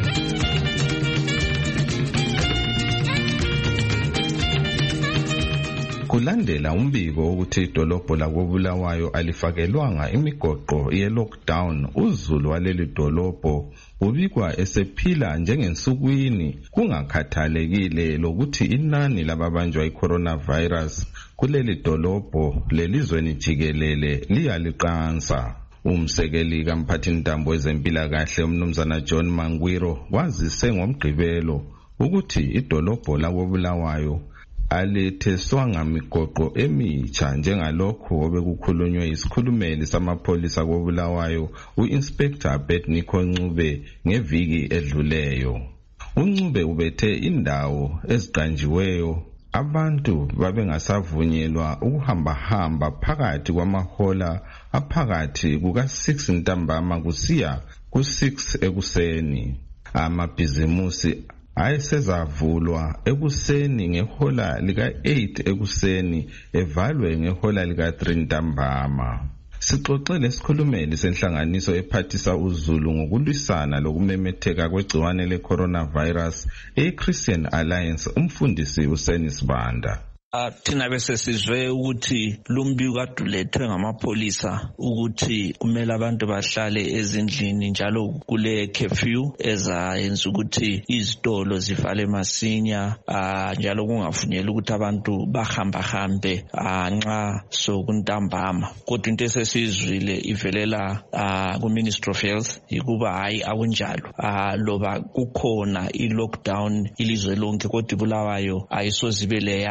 Kulandela umbiko ukuthi idolobho lakobulawayo alifakelwanga imigoqo ye-lockdown, uzulu waleli dolobho ubikwa esephila njengensukwini kungakhathalekile lokuthi inani lababanjwa i-coronavirus kuleli dolobho lelizweni jikelele liyaliqansa. Umsekeli kamphathintambo wezempilakahle umnumzana John Mangwiro wazise ngomgqibelo ukuthi idolobho lakobulawayo aletheswanga migoqo emitsha njengalokho obekukhulunywe isikhulumeli samapholisa kobulawayo u-Inspector Abednego Ncube ngeviki edluleyo. uNcube ubethe indawo eziqanjiweyo abantu babengasavunyelwa ukuhamba-hamba phakathi kwamahola aphakathi kuka six ntambama kusiya ku six ekuseni. Amabhizimusi ayesezavulwa ekuseni ngehola lika eight ekuseni evalwe ngehola lika three ntambama. Sixoxele isikhulumeli senhlanganiso ephathisa uzulu ngokulwisana lokumemetheka kwegciwane le-coronavirus e-Christian Alliance, umfundisi uSenis Banda. Thina bese sizwe ukuthi lumbiko adulethwe ngamapholisa ukuthi kumele abantu bahlale ezindlini njalo kule curfew ezayenza ukuthi izitolo zivale masinya, njalo kungavunyelwa ukuthi abantu bahamba hambe nxa sokuntambama. Kodwa into esesizwile ivelela ku Ministry of Health ikuba hayi akunjalo, loba kukhona i-lockdown ilizwe lonke kodwa ibulawayo ayisozibele yayo.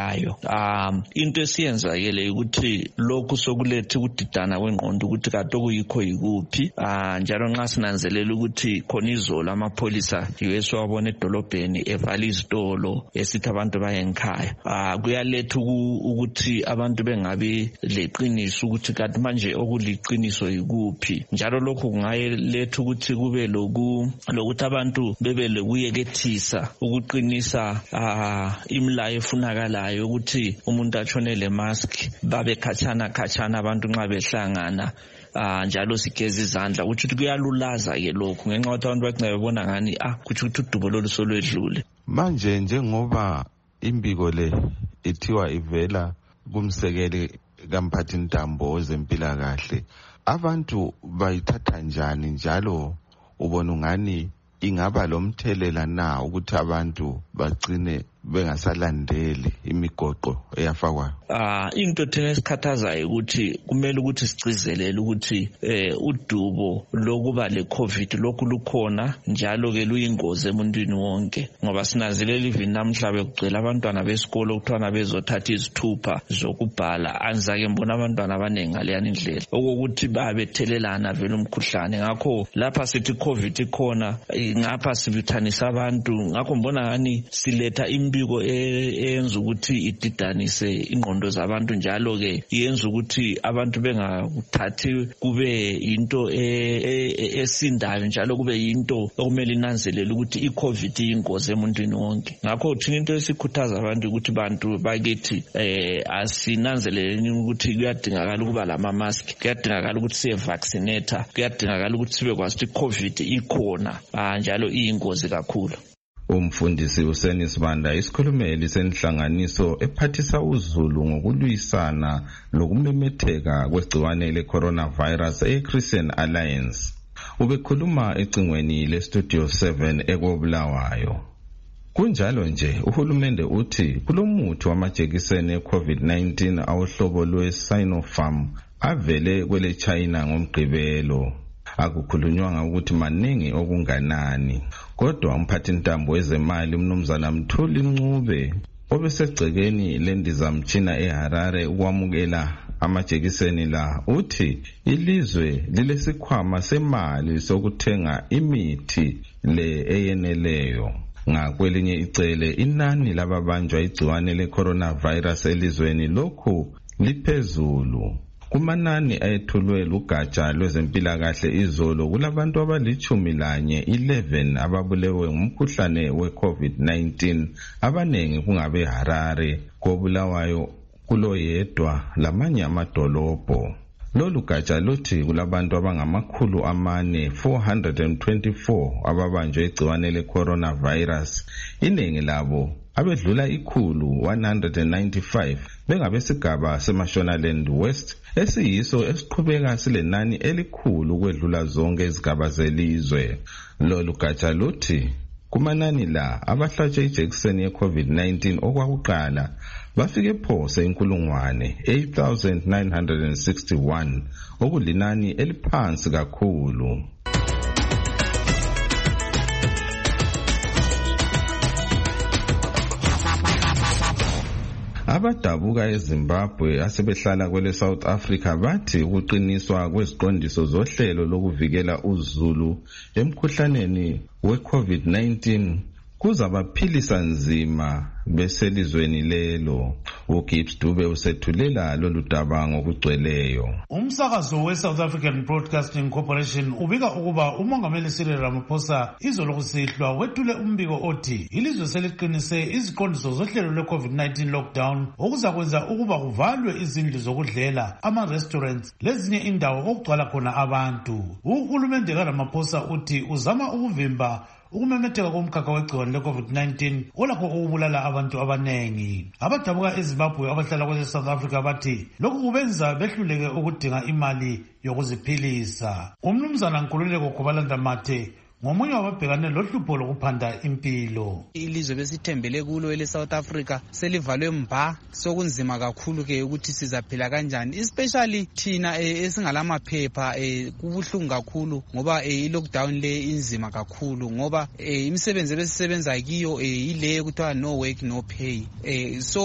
um into esiyenzakele ukuthi lokhu sokulethe ukudidana kwengqondo ukuthi kade okuyikho yikuphi uh, njalo nxa sinanzelela ukuthi khona izolo amapholisa yiweso wabona edolobheni evala izitolo esithi abantu baye nkhaya uh, kuyaletha ukuthi abantu bengabi leqiniso ukuthi kanti manje okuliqiniso yikuphi njalo lokhu kungayeletha ukuthi kube loku lokuthi abantu bebe lokuyekethisa ukuqinisa uh, imlayo efunakalayo ukuthi umuntu atshone le mask babe khatshana khatshana abantu nxa behlangana uh, njalo sigeza izandla ukuthi kuyalulaza ke lokhu ngenxa yokuthi abantu bagcina bebona ngani ah kuthi ukuthi udubo lolu solwedlule manje njengoba imbiko le ithiwa ivela kumsekeli kaMphathintambo wezempilakahle abantu bayithatha njani njalo ubona ungani ingaba lomthelela na ukuthi abantu bagcine bengasalandeli imigoqo eyafakwayo? Ah, into thina esikhathazayo ukuthi kumele ukuthi sicizelele ukuthi eh udubo lokuba le COVID lokhu lukhona njalo ke luyingozi emuntwini wonke ngoba sinazelela even namhlanje kugcwele abantwana besikolo ukuthiwa bezothatha izithupha zokubhala anzake mbona abantwana abanengi ngaleya indlela okokuthi babethelelana vele umkhuhlane ngakho lapha sithi COVID ikhona ngapha sibuthanisa abantu ngakho mbona ngani siletha imbiko eyenza ukuthi ididanise ingqondo zabantu njalo ke yenza ukuthi abantu bengakuthathi kube into esindayo njalo kube yinto okumele inanzelele ukuthi iCovid iyingozi emuntwini wonke ngakho thina into esikhuthaza abantu ukuthi bantu bakithi eh asinanzelele ukuthi kuyadingakala ukuba lama mask kuyadingakala ukuthi siye vaccinate kuyadingakala ukuthi sibe kwazi ukuthi iCovid ikhona njalo iyingozi kakhulu. Umfundisi uSenisibanda isikhulumeli senhlanganiso ephathisa uZulu ngokulwisana lokumemetheka kwegciwane le-coronavirus e-Christian Alliance. Ubekhuluma ecingweni le-Studio seven eKobulawayo. Kunjalo nje uhulumende uthi kulomuthi wamajekiseni e-COVID nineteen awuhlobo lwe-Sinopharm avele kwele China ngomgqibelo. Akukhulunywanga ukuthi maningi okunganani kodwa umphathintambo wezemali umnumzana Mthuli Ncube obesegcekeni lendizamtshina eHarare ukwamukela amajekiseni la uthi ilizwe lilesikhwama semali sokuthenga imithi le eyeneleyo. Ngakwelinye icele inani lababanjwa igciwane le-coronavirus elizweni lokhu liphezulu. Kumanani ayethulwe lugatsha lwezempilakahle izolo kulabantu abalichumi lanye eleven ababulewe ngumkhuhlane we-COVID nineteen abanengi kungabe Harare koBulawayo kuloyedwa lamanye amadolobho. Lolu gatsha luthi kulabantu abangamakhulu amane four hundred twenty-four ababanjwe igciwane le-coronavirus iningi labo abedlula ikhulu one hundred ninety-five bengabesigaba seMashonaland West esiyiso esiqhubeka silenani elikhulu kwedlula zonke izigaba zelizwe. Lolu gatsha luthi kumanani la abahlatshwe ijekiseni ye-COVID nineteen okwakuqala bafike phose inkulungwane eight thousand nine hundred sixty-one okulinani eliphansi kakhulu. Abadabuka eZimbabwe asebehlala kwele South Africa bathi ukuqiniswa kweziqondiso zohlelo lokuvikela uZulu emkhuhlaneni we-COVID nineteen kuzabaphilisa nzima beselizweni lelo. uGibbs Dube usethulela lolu daba ngokugcweleyo. Umsakazo we-South African Broadcasting Corporation ubika ukuba umongameli Cyril Ramaphosa izolo kusihlwa wethule umbiko othi ilizwe seliqinise iziqondiso zohlelo lwe-COVID nineteen lockdown okuzakwenza ukuba kuvalwe izindlu zokudlela, ama-restaurants lezinye indawo okugcwala khona abantu. Uhulumende kaRamaphosa uthi uzama ukuvimba ukumemetheka komkhakha wegciwane le-COVID nineteen olakho ukubulala abantu abanengi. Abadabuka eZimbabwe abahlala kwele South Africa bathi lokhu kubenza behluleke ukudinga imali yokuziphilisa. Umnumzana Nkululeko Kubalanda Mathe ngomunye wababhekane lohlupho lokuphanda impilo. Ilizwe besithembele kulo ele South Africa selivalwe mba sokunzima kakhulu ke ukuthi sizaphila kanjani, especially thina esingalamaphepha kubuhlungu kakhulu ngoba i-lockdown le inzima kakhulu ngoba imisebenzi ebesisebenza kiyo ile kuthiwa no work no pay. So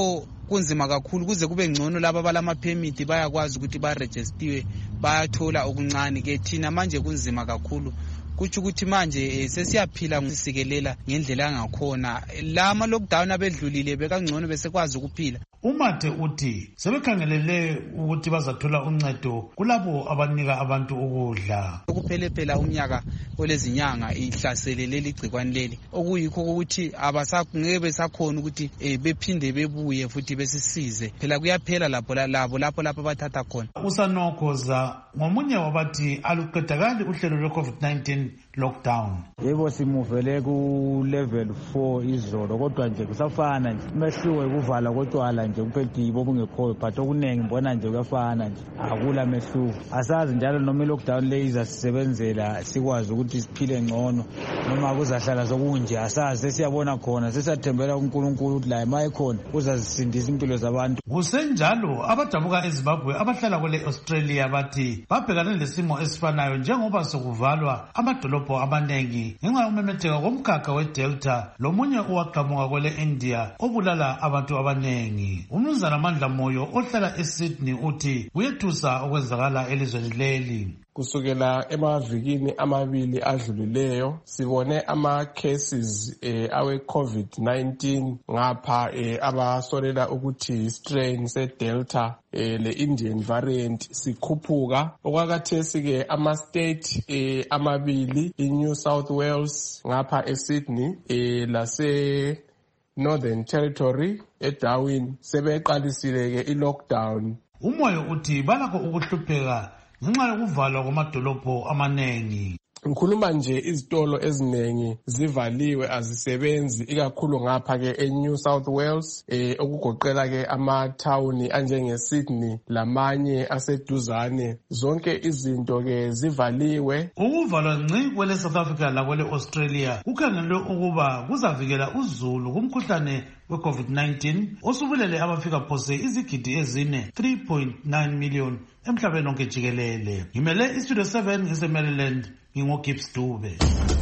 kunzima kakhulu kuze kube ngcono laba balamaphemiti bayakwazi ukuthi barejistiwe bayathola okuncane ke thina manje kunzima kakhulu kutsho ukuthi manje sesiyaphila ngisikelela ngendlela yangakhona lama lockdown abedlulile bekangcono besekwazi ukuphila. Umathe uthi sebekhangelele ukuthi bazathola uncedo kulabo abanika abantu ukudla. Ukuphelephela umnyaka olezinyanga ihlaselele ligcikwane leli okuyikho ukuthi abasangeke besakhona ukuthi bephinde bebuye futhi besisize phela kuyaphela lapho labo lapho lapho bathatha khona. Usanokhoza ngomunye wabathi aluqedakali uhlelo lwe-COVID nineteen lockdown. Yebo simuvele ku level four izolo kodwa nje kusafana nje mehluko ekuvala kotshwala nje kuphethe yibo bungekhoyo but okuningi mbona nje kuyafana nje akula mehluko. Asazi njalo noma i-lockdown le izasisebenzela sikwazi ukuthi siphile ngcono noma kuzahlala sokunje asazi sesiyabona khona sesiyathembela kuNkulunkulu ukuthi la emaye khona uzazisindisa impilo zabantu. Kusenjalo abadabuka eZimbabwe abahlala kwele Australia bathi babhekane lesimo esifanayo njengoba sokuvalwa amadolobho abanengi ngenxa yomemetheka komkhakha weDelta lomunye owaqhamuka kwele India obulala abantu abanengi. Umnumzana Mandla Moyo ohlala eSydney uthi kuyethusa okwenzakala elizweni leli. Kusukela emavikini amabili adlulileyo sibone ama cases eh, awe COVID nineteen ngapha eh, abasolela ukuthi strain se Delta eh, le Indian variant sikhuphuka. Okwakathesi ke ama state eh, amabili iNew South Wales ngapha eSydney eh, lase Northern Territory eDarwin sebeqalisile ke i-lockdown. Umoyo uthi balakho ukuhlupheka ngenxa yokuvalwa kwamadolobho amanengi. Ngikhuluma nje izitolo eziningi zivaliwe azisebenzi ikakhulu ngapha ke eNew South Wales eh okugoqela ke amathawuni anjenge Sydney lamanye aseduzane zonke izinto ke zivaliwe. Ukuvalwa ngci kwele South Africa la kwele Australia kukhangelwe ukuba kuzavikela uzulu kumkhuhlane we-COVID nineteen osubulele abafika phose izigidi ezine three point nine million emhlabeni wonke jikelele. Ngimele iStudio seven ngise-Maryland ngingoGibbs Dube.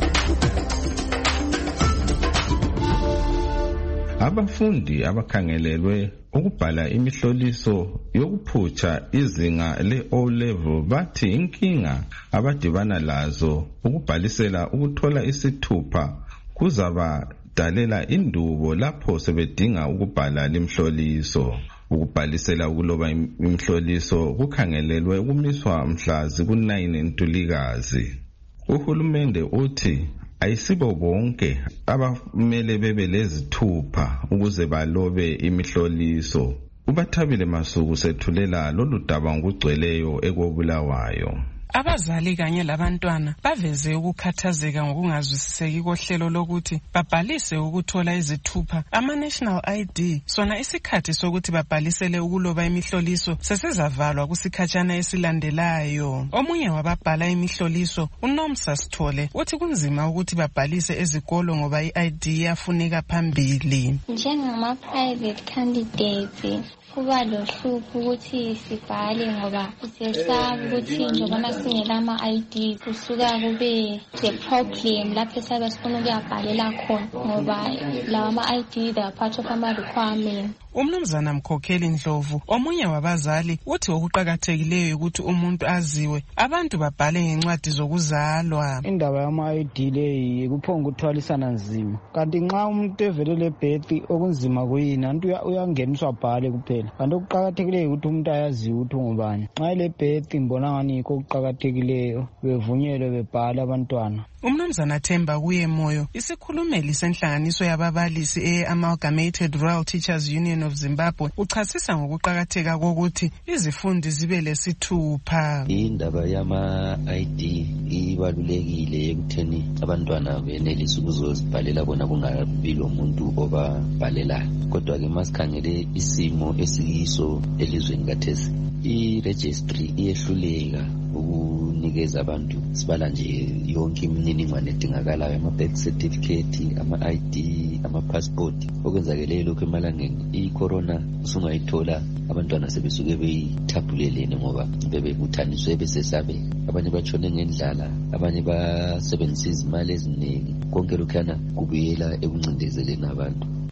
Abafundi abakhangelelwe ukubhala imihloliso yokuphutsha izinga le-O level bathi inkinga abadibana lazo ukubhalisela ukuthola isithupha kuzaba dalela indubo lapho sebedinga ukubhala limhloliso. Ukubhalisela ukuloba imhloliso kukhangelelwe ukumiswa mhla ziku-nine Ntulikazi. Uhulumende uthi ayisibo bonke abamele bebe lezithupha ukuze balobe imihloliso. UBathabile Masuku sethulela lolu daba ngokugcweleyo ekobulawayo. Abazali kanye labantwana baveze ukukhathazeka ngokungazwisiseki kohlelo lokuthi babhalise ukuthola izithupha ama-National I D sona isikhathi sokuthi babhalisele ukuloba imihloliso sesezavalwa kusikhatshana esilandelayo. Omunye wababhala imihloliso uNomsa Sithole uthi kunzima ukuthi babhalise ezikolo ngoba i-I D yafuneka phambili. Njengama-private candidates kuba lohlupho ukuthi sibhale ngoba siyesaba ukuthi njengoba singela ama-I D kusuka kube the problem lapho esabe sifuna ukuyabhalela khona ngoba lawa ama-I D they are part of ama-requirements. Umnumzana Mkhokheli Ndlovu omunye wabazali uthi okuqhakathekileyo ukuthi umuntu aziwe abantu babhale ngencwadi zokuzalwa. Indaba yama-I D leyi kuphonga ukuthwalisana nzima kanti nxa umuntu evelele birth okunzima kuyini antu uyangeniswa abhale kuphela kanti okuqhakathekileyo ukuthi umuntu ayaziwe ukuthi ungubani. Nxa ele birth mbona ngani yikho okuqhakathekileyo bevunyelwe bebhale abantwana. Umnumzana Themba kuye Moyo isikhulumeli senhlanganiso yababalisi e-Amalgamated Rural Teachers Union of Zimbabwe uchasisa ngokuqhakatheka kokuthi izifundi zibe lesithupha. Indaba yama-I D ibalulekile ekutheni abantwana benelise ukuzozibhalela bona kungabi lomuntu obabhalelayo. Kodwa ke masikhangele isimo esiyiso elizweni kathesi i-registry iyehluleka ukunikeza abantu sibala nje yonke imininingwane edingakalayo ama-birth certificate, ama-I D, ama-passport. Okwenzakeleyo lokhu emalangeni i-corona usungayithola abantwana sebesuke beyithabulelene ngoba bebebuthaniswe besesabeka. Abanye batshone ngendlala, abanye basebenzisa izimali eziningi. Konke lokhana kubuyela ekuncindezeleni abantu.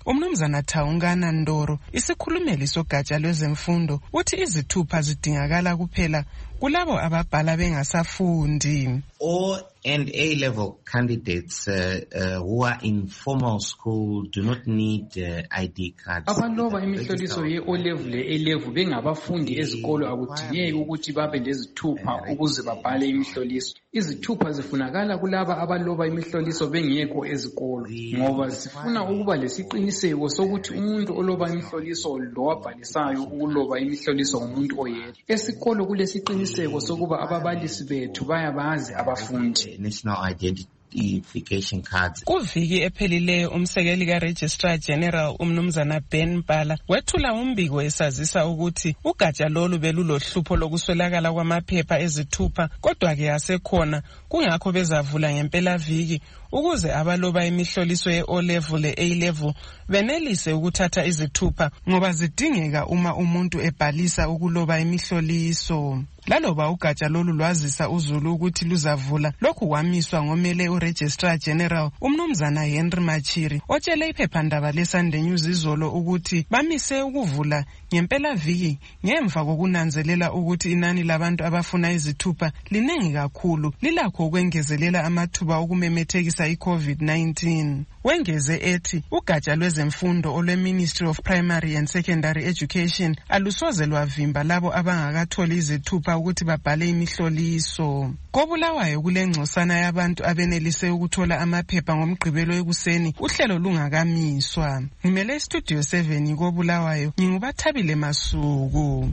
umnumzana Thawungana Ndoro isikhulumeli sogatsha lwezemfundo uthi izithupha zidingakala kuphela kulabo ababhala bengasafundi. O and A-level candidates uh, uh, who are in formal school do not need uh, I D cards. Abaloba imihloliso ye-O level le-A level bengabafundi ezikolo akudingeki ukuthi babe lezithupha ukuze babhale imihloliso. Izithupha zifunakala kulaba abaloba imihloliso bengekho ezikolo ngoba sifuna ukuba lesiqiniseko sokuthi umuntu oloba imihloliso lo wabhalisayo ukuloba imihloliso umuntu oyedwa. Esikolo kulesiqiniseko sokuba ababalisi bethu bayabazi abafundi. National identification cards. Kuviki ephelileyo umsekeli ka Registrar General umnumzana Ben Mpala wethula umbiko esazisa ukuthi ugatsha lolu belulohlupho lokuswelakala kwamaphepha ezithupha kodwa ke asekhona kungakho bezavula ngempela viki ukuze abaloba imihloliso ye-O level le-A level benelise ukuthatha izithupha ngoba zidingeka uma umuntu ebhalisa ukuloba imihloliso. Laloba ugatsha lolu lwazisa uZulu ukuthi luzavula lokhu kwamiswa ngomele uRegistrar General umnumzana Henry Machiri otshele iphephandaba leSunday News izolo ukuthi bamise ukuvula ngempela viki ngemva kokunanzelela ukuthi inani labantu abafuna izithupha liningi kakhulu lilakho ukwengezelela amathuba okumemethekisa i-COVID nineteen. Wengeze ethi ugatsha lwezemfundo olwe-Ministry of Primary and Secondary Education alusoze lwavimba labo abangakatholi izithupha ukuthi babhale imihloliso. Kobulawayo kule ngcosana yabantu abenelise ukuthola amaphepha ngomgqibelo ekuseni uhlelo lungakamiswa. Ngimele Studio seven Kobulawayo ngingubathabile Masuku.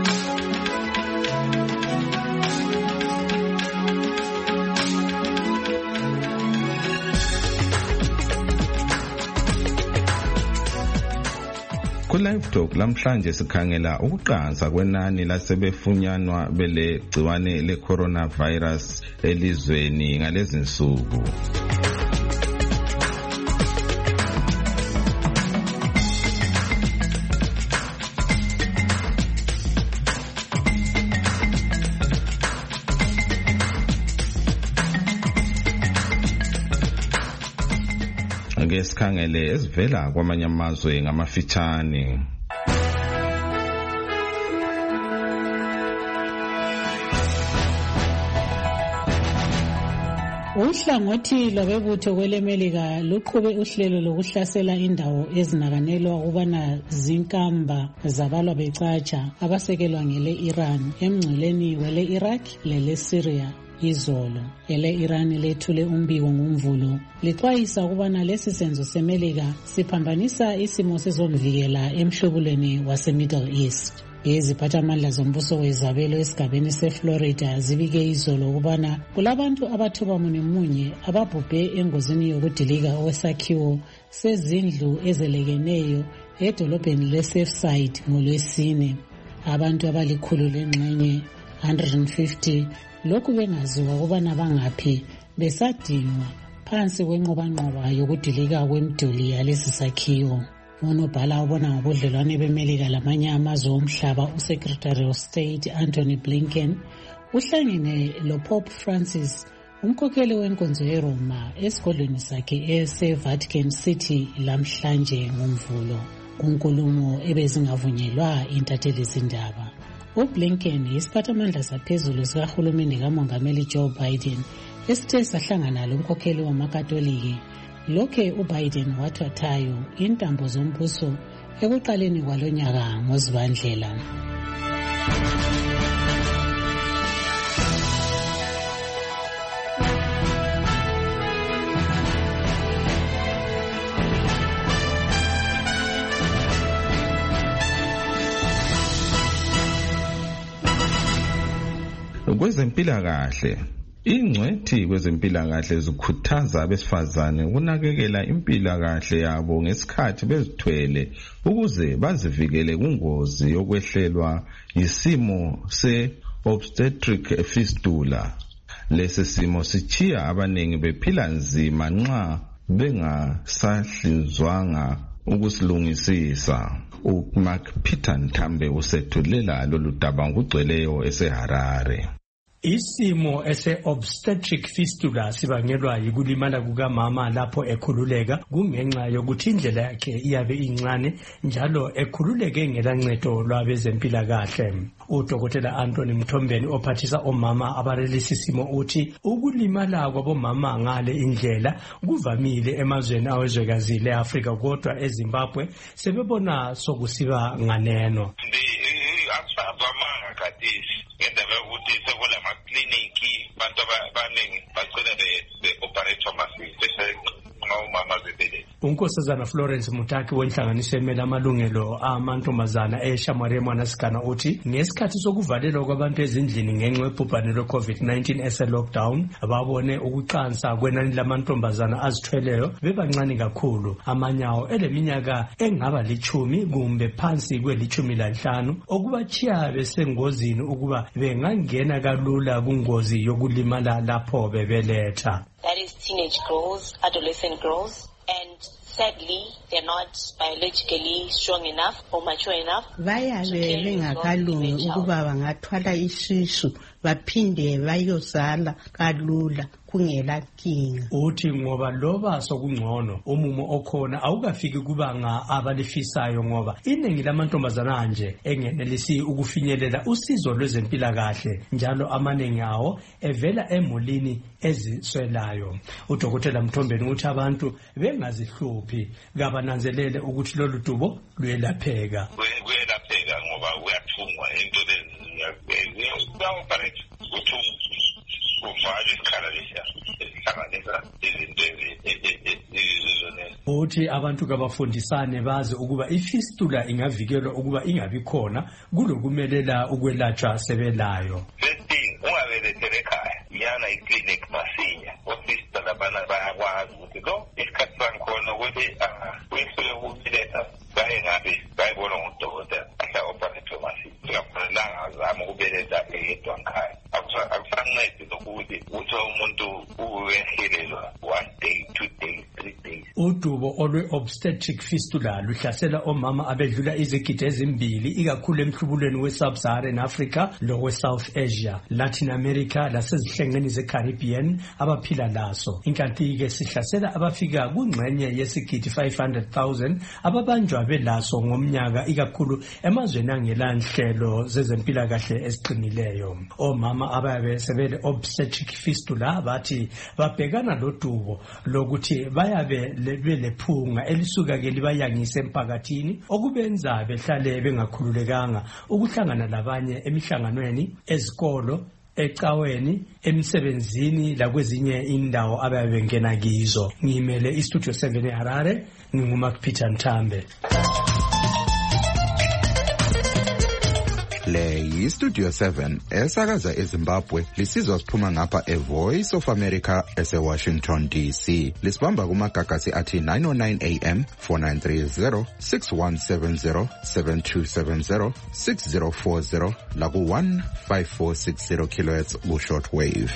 Ku-Live Talk lamhlanje sikhangela ukuqansa kwenani lasebefunyanwa bele gciwane le-coronavirus elizweni ngalezi nsuku. Ake sikhangele ezivela kwamanye amazwe ngamafitshane. Uhlangothi lwabebutho kwelemelika luqhube uhlelo lokuhlasela indawo ezinakanelwa ukubana zinkamba zabalwa becatsha abasekelwa ngele Iran emngceleni wele Iraq lele Syria. Izolo ele Iran lethule umbiko ngomvulo lixwayisa ukubana lesi senzo semelika siphambanisa isimo sezomvikela emhlubulweni wase Middle East. Iziphathamandla zombuso wezabelo esigabeni seFlorida zibike izolo ukubana kulabantu abathoba munye ababhubhe engozini yokudilika owesakhiwo sezindlu ezelekeneyo edolobheni leSafeside ngolwesine. Abantu abalikhulu lengxenye one hundred fifty lokhu bengaziwa ukubana bangaphi besadingwa phansi kwenqobanqoba yokudilika kwemiduli yalesi sakhiwo. Unobhala ubona ngobudlelwane bemelika lamanye amazwe omhlaba uSecretary of State Anthony Blinken uhlangene loPope Francis umkhokheli wenkonzo yeRoma esigodlweni sakhe eseVatican City lamhlanje ngomvulo kunkulumo ebezingavunyelwa intatheli zindaba. uBlinken isiphathamandla saphezulu sikahulumeni kamongameli Joe Biden esithe sahlangana lomkhokheli wamakatoliki lokhe uBiden wathwathayo intambo zombuso ekuqaleni kwalonyaka ngoZibandlela. Kwezempilakahle, ingcwethi kwezempilakahle zikhuthaza abesifazane ukunakekela impilakahle yabo ngesikhathi bezithwele ukuze bazivikele kungozi yokwehlelwa yisimo se-obstetric fistula. Lesi simo sichiya abaningi bephila nzima nxa bengasahlinzwanga ukusilungisisa. uMark Peter Ntambe usethulela lolu daba ngugcweleyo eseHarare. Isimo ese-obstetric fistula sibangelwa yikulimala kukamama lapho ekhululeka kungenxa yokuthi indlela yakhe iyabe incane njalo ekhululeke ngelancedo lwabezempilakahle. Udokotela Anthony Mthombeni ophathisa omama abalelesi simo uthi ukulimala kwabomama ngale indlela kuvamile emazweni awezwekazi le-Afrika kodwa eZimbabwe sebebona sokusiba nganeno. Unkosazana Florence Mutaki wenhlanganiso emele amalungelo amantombazana eShamari Mwanasikana uthi ngesikhathi sokuvalelwa kwabantu ezindlini ngenxa yobhubhane lwe-COVID nineteen ese-lockdown babone ukuqansa kwenani lamantombazana azithweleyo bebancane kakhulu, amanyawo eleminyaka engaba lichumi kumbe phansi kwelichumi lanhlanu okubachiya besengozini ukuba bengangena kalula kungozi yokulimala lapho bebeletha. That is teenage girls, adolescent girls, and sadly they're not biologically strong enough or mature enough. Bayabe bengakalungi ukuba bangathwala isisu baphinde bayozala kalula kungela kinga. Uthi ngoba loba sokungcono umumo okhona awukafiki kubanga abalifisayo ngoba iningi lamantombazana nje engenelisi ukufinyelela usizo lwezempilakahle njalo amaningi awo evela emulini eziswelayo. Udokotela Mthombeni uthi abantu bengazihluphi kabananzelele ukuthi lolu dubo lwelapheka. Kuyelapheka ngoba uyathungwa into lezi uyaoperate uthungwa uvale isikhala lesiya esihlanganisa izinto ezizone. Uthi abantu kabafundisane bazi ukuba ifistula ingavikelwa ukuba ingabi khona kulokumelela ukwelatshwa sebelayo. First thing, ungabelethele ekhaya yana iclinic masinya ofista labana bayakwazi ukuthi lo isikhathi sangikhona ukuthi kuyisuke ukuletha baye ngabe bayibona ngudokotela ahlaoperate masinya singafanelanga azama ukubeletha eyedwa ngikhaya. Akusancedi lokuthi uthi umuntu uwehelelwa one day, two days, three days. Udubo olwe-obstetric fistula luhlasela omama abedlula izigidi ezimbili ikakhulu emhlubulweni we-Sub-Saharan Africa lowe-South Asia, Latin America lasezihlengeni ze-Caribbean abaphila laso. Inkanti-ke sihlasela abafika kungxenye yesigidi five hundred thousand ababanjwa belaso ngomnyaka ikakhulu emazweni angelanhlelo zezempilakahle eziqinileyo. Omama ababe sebele obstetric fistula bathi babhekana lodubo lokuthi bayabe belephunga elisuka ke libayangise emphakathini okubenza behlale bengakhululekanga ukuhlangana labanye emihlanganweni ezikolo ecaweni emsebenzini lakwezinye indawo ababe bengena kizo. Ngimele istudio seven eHarare, nginguMark Peter Nthambe. Le yi-Studio seven esakaza eZimbabwe lisizwa siphuma ngapha e-Voice of America ese-Washington D C. Lisibamba kumagagasi athi nine oh nine A M, four nine three zero, six one seven zero, seven two seven zero, six zero four zero laku one five four six zero kilohertz ku-short wave.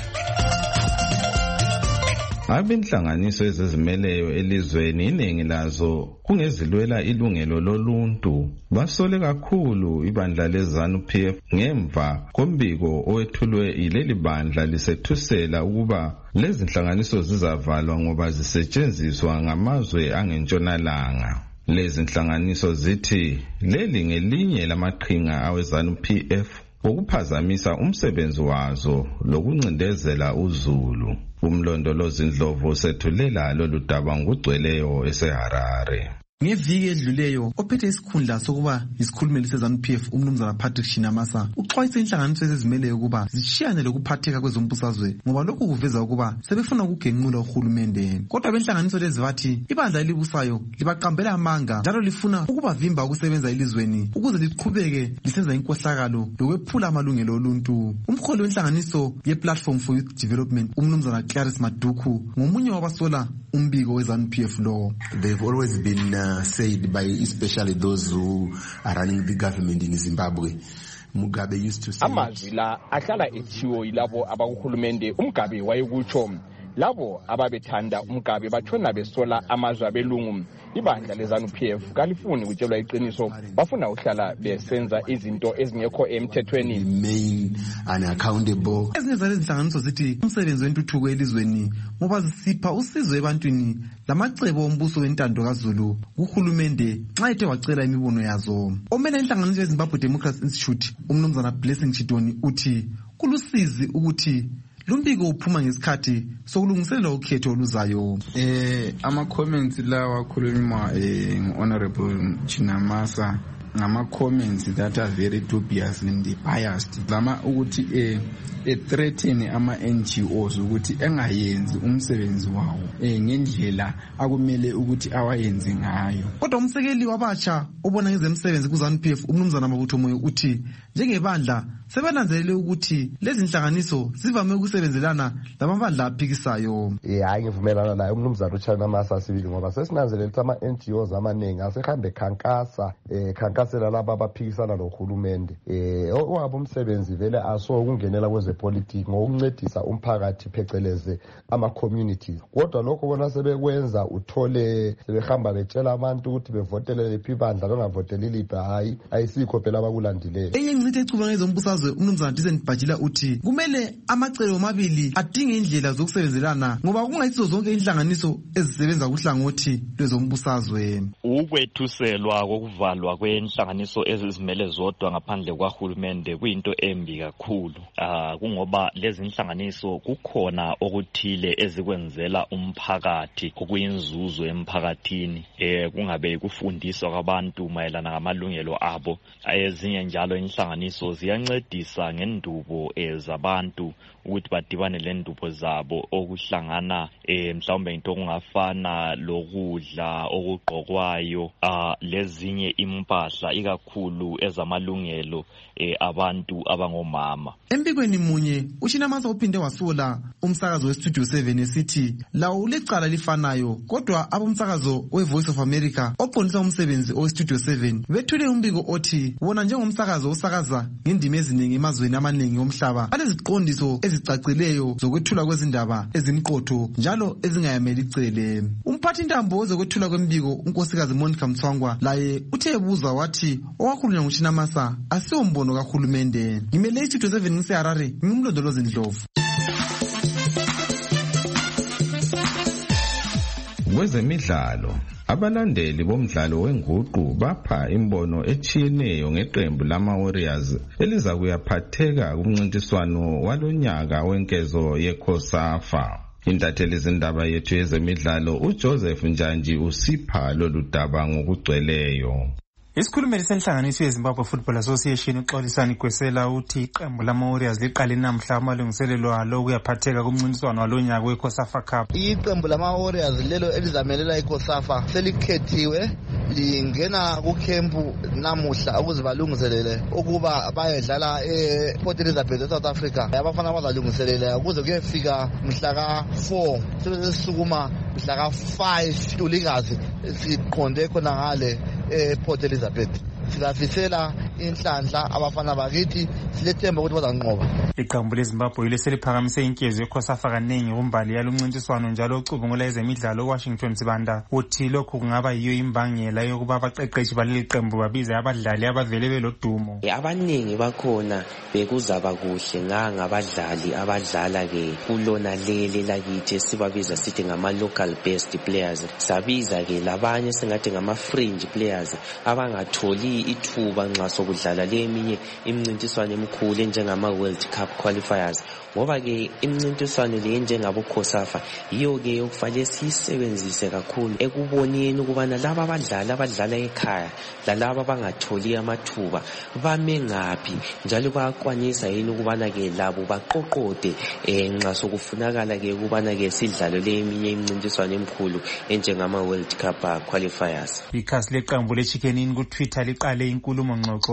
Abinhlanganiso ezizimeleyo elizweni iningi lazo kungezilwela ilungelo loluntu basole kakhulu ibandla leZANU-P F ngemva kombiko owethulwe ileli bandla lisethusela ukuba lezi nhlanganiso zizavalwa ngoba zisetshenziswa ngamazwe angentshonalanga. Lezi nhlanganiso zithi leli ngelinye lamaqhinga aweZANU-P F ukuphazamisa umsebenzi wazo lokuncindezela uzulu. Umlondolozi Ndlovu sethulela lolu daba ngugcweleyo eseHarare. Ngeviki edluleyo ophethe isikhundla sokuba isikhulumeli seZANU-P F umnumzana Patrick Shinamasa uxwayise inhlanganiso ezizimeleyo ukuba zishiyane lokuphatheka kwezombusazwe ngoba lokhu kuveza ukuba sebefuna ukugenqula uhulumende. Kodwa benhlanganiso lezi bathi ibandla elibusayo libaqambela amanga njalo lifuna ukubavimba ukusebenza elizweni ukuze liqhubeke lisenza inkohlakalo lokwephula amalungelo oluntu. Umkholi wenhlanganiso ye-Platform for Youth Development umnumzana Clarice Maduku ngomunye wabasola umbiko weZANU-P F lo. They've always been uh, said by especially those who are running the government in Zimbabwe. Mugabe used to say amazwi la ahlala ethiwo yilabo abakuhulumende uMgabe wayekutsho labo ababethanda umkabi batshona besola amazwe abelungu. Ibandla leZANU-P F kalifuni kutshelwa iqiniso, bafuna uhlala besenza izinto ezingekho emthethweni. Ezinye zalezi zinhlanganiso zithi umsebenzi wentuthuko elizweni ngoba zisipha usizo ebantwini lamacebo ombuso wentando kaZulu kuhulumende nxa ethe wacela imibono yazo. Omena inhlanganiso yeZimbabwe Democracy Institute umnumzana Blessing Chidoni uthi kulusizi ukuthi lumbiko uphuma ngesikhathi sokulungiselela ukhetho oluzayo. Eh ama comments lawa akhulunywa eh Honorable Chinamasa ngama comments that are very dubious and biased. Lama ukuthi eh e threaten ama N G Os ukuthi engayenzi umsebenzi wawo eh ngendlela akumele ukuthi awayenze ngayo. Kodwa umsekeli wabatsha obona ngezemsebenzi kuZANU-P F umnumzana Mabutho Moyo uthi njengebandla sebananzelele ukuthi lezi inhlanganiso zivame ukusebenzelana lamabandla aphikisayo. Eh hayi ngivumelana naye umnumzana uChinamasa sibili ngoba sesinanzelele ukuthi ama N G Os amaningi asehambe khankasa eh khankasela laba abaphikisana nohulumende. Eh owabo umsebenzi vele aso ukungenela kwezepolitiki ngokuncedisa umphakathi pheceleze ama communities. Kodwa lokho bona sebekwenza uthole sebehamba betshela abantu ukuthi bevotele lephi ibandla bangavoteli liphi hayi ayisikho phela abakulandileyo. Enye ngicithe ecuba ngezombusazwe umnumzana Disen Bhajila uthi kumele amacelo amabili adinge indlela zokusebenzelana ngoba kungayisizo zonke inhlanganiso ezisebenza kuhlangothi lwezombusazwe. Ukwethuselwa kokuvalwa kwenhlanganiso ezizimele zodwa ngaphandle kwahulumende kuyinto embi kakhulu. Ah kungoba lezi inhlanganiso kukhona okuthile ezikwenzela umphakathi okuyinzuzo emphakathini eh kungabe kufundiswa kwabantu mayelana ngamalungelo abo. Ezinye njalo inhlanganiso ziyancedisa ngendubo ezabantu ukuthi badibane lendubo zabo okuhlangana eh mhlawumbe into okungafana lokudla okugqokwayo ah lezinye impahla ikakhulu ezamalungelo eh abantu abangomama. Empikweni munye uChinamasa uphinde wasola umsakazo weStudio seven esithi lawo ulecala lifanayo kodwa abomsakazo weVoice of America oqondisa umsebenzi oweStudio seven bethule umbiko othi wona njengomsakazo osakaza ngendima eziningi emazweni amaningi omhlaba aleziqondiso ezicacileyo zokwethula kwezindaba ezimqotho njalo ezingayameli icele. Umphathi intambo wezokwethula kwembiko unkosikazi Monica Mthwangwa laye uthe ebuza wathi owakhulunywa nguChinamasa asiyombono kahulumende. Ngimele iStudio seven ngiseHarare ngimlondolozi Ndlovu. Kwezemidlalo abalandeli bomdlalo wenguqu bapha imbono echiyeneyo ngeqembu lama Warriors eliza kuyaphatheka kumncintiswano walonyaka wenkezo yeCOSAFA. Intatheli zindaba yethu yezemidlalo uJoseph Njanji usipha lolu daba ngokugcweleyo. Isikhulumeli senhlanganiso yeZimbabwe Football Association uXolisani Kwesela uthi iqembu lama Warriors liqale namhla amalungiselelo alo kuyaphatheka kumncintiswano walonyaka weCOSAFA Cup. Iqembu lama Warriors lelo elizamelela iCOSAFA selikhethiwe lingena kukhempu namuhla ukuze balungiselele ukuba bayedlala ePort Elizabeth eSouth Africa. Abafana bazalungiselela ukuze kuyefika mhla ka four sebesukuma mhla ka five uLikazi siqonde khona ngale ePort Elizabeth. Sizafisela inhlanhla abafana bakithi silethemba ukuthi bazanqoba. Iqembu leZimbabwe leseliphakamise inkezo yeCOSAFA kaningi kumbali yalumncintiswano njalo ucubungula ezemidlalo Washington Sibanda uthi lokhu kungaba yiyo imbangela yokuba abaqeqeshi baleli qembu babize abadlali abavele belodumo. Abaningi bakhona bekuzaba kuhle ngangabadlali abadlala ke kulona leli lakithi sibabiza sithi ngama local best players. Sabiza ke labanye sengathi ngama fringe players abangatholi ithuba nxa sokudlala leminye imncintiswano emikhulu enjengama World Cup qualifiers ngoba ke imncintiswano le njengabo COSAFA yiyo ke okufanele sisebenzise kakhulu ekuboneni ukubana laba abadlali abadlala ekhaya lalabo bangatholi amathuba bame ngaphi njalo bayakwanisa yini ukubana ke labo baqoqode nxa sokufunakala ke ukubana ke sidlalo leminye imncintiswano emikhulu enjengama World Cup qualifiers. Ikhasi leqembu leChicken Inn ku Twitter liqale inkulumo ngxoxo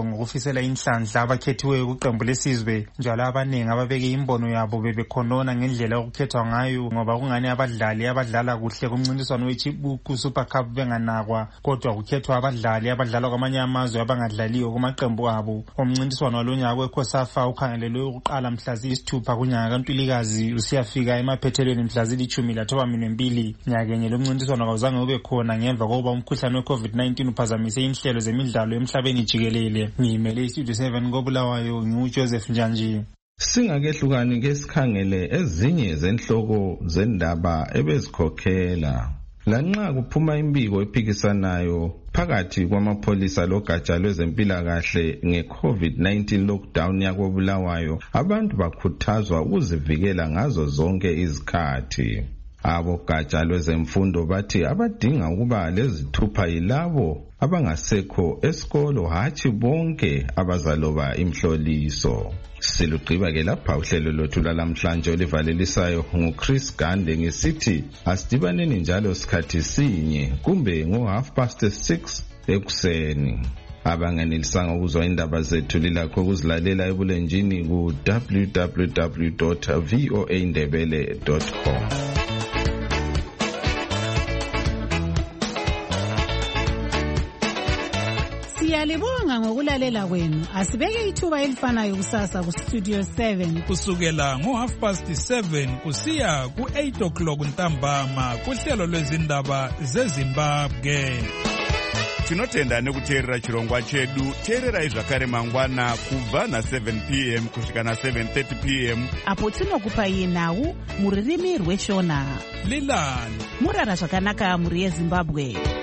umgwaqo ngokufisela inhlanhla abakhethiweyo kuqembu lesizwe, njalo abaningi ababeke imbono yabo bebekhonona ngendlela okukhethwa ngayo ngoba kungani abadlali abadlala kuhle kumncintiswano weChibuku Super Cup benganakwa, kodwa kukhethwa abadlali abadlala kwamanye amazwe abangadlaliyo kumaqembu abo. Umncintiswano walonyaka weCOSAFA ukhangelelwe ukuqala mhla ziyisithupha kunyaka kaNtulikazi usiyafika emaphethelweni mhla zilithumi lathobaminwembili. Nyakenye lo mncintiswano kawuzange ube khona ngemva kokuba umkhuhlane we-COVID nineteen uphazamise inhlelo zemidlalo emhlabeni jikelele. Ngiyimele iStudio seven koBulawayo, nginguJoseph Njanji. Singakehlukani ke sikhangele ezinye zenhloko zendaba ebezikhokhela. Lanxa kuphuma imbiko ephikisanayo phakathi kwamapholisa logatsha lwezempilakahle nge-COVID nineteen lockdown yakoBulawayo, abantu bakhuthazwa ukuzivikela ngazo zonke izikhathi. Abogatsha lwezemfundo bathi abadinga ukuba lezithupha yilabo abangasekho esikolo, hatshi bonke abazaloba imhloliso. Silugqiba ke lapha uhlelo lwethu lalamhlanje olivalelisayo nguChris Gande ngesithi asidibaneni njalo sikhathi sinye kumbe ngo half past six ekuseni. Abangenelisanga ukuzwa indaba zethu lilakho ukuzilalela ebulenjini ku w w w dot voa ndebele dot com. Siyalibonga ngokulalela kwenu. Asibeke ithuba elifanayo kusasa ku Studio seven kusukela ngo half past seven kusiya ku eight o'clock ntambama kuhlelo lwezindaba zeZimbabwe. Tinotenda nekuteerera chirongwa chedu. Teerera zvakare mangwana kubva na seven p m kusvika na seven thirty p m apo tinokupai nhau muririmi rweshona. Lilani murara zvakanaka muri yeZimbabwe.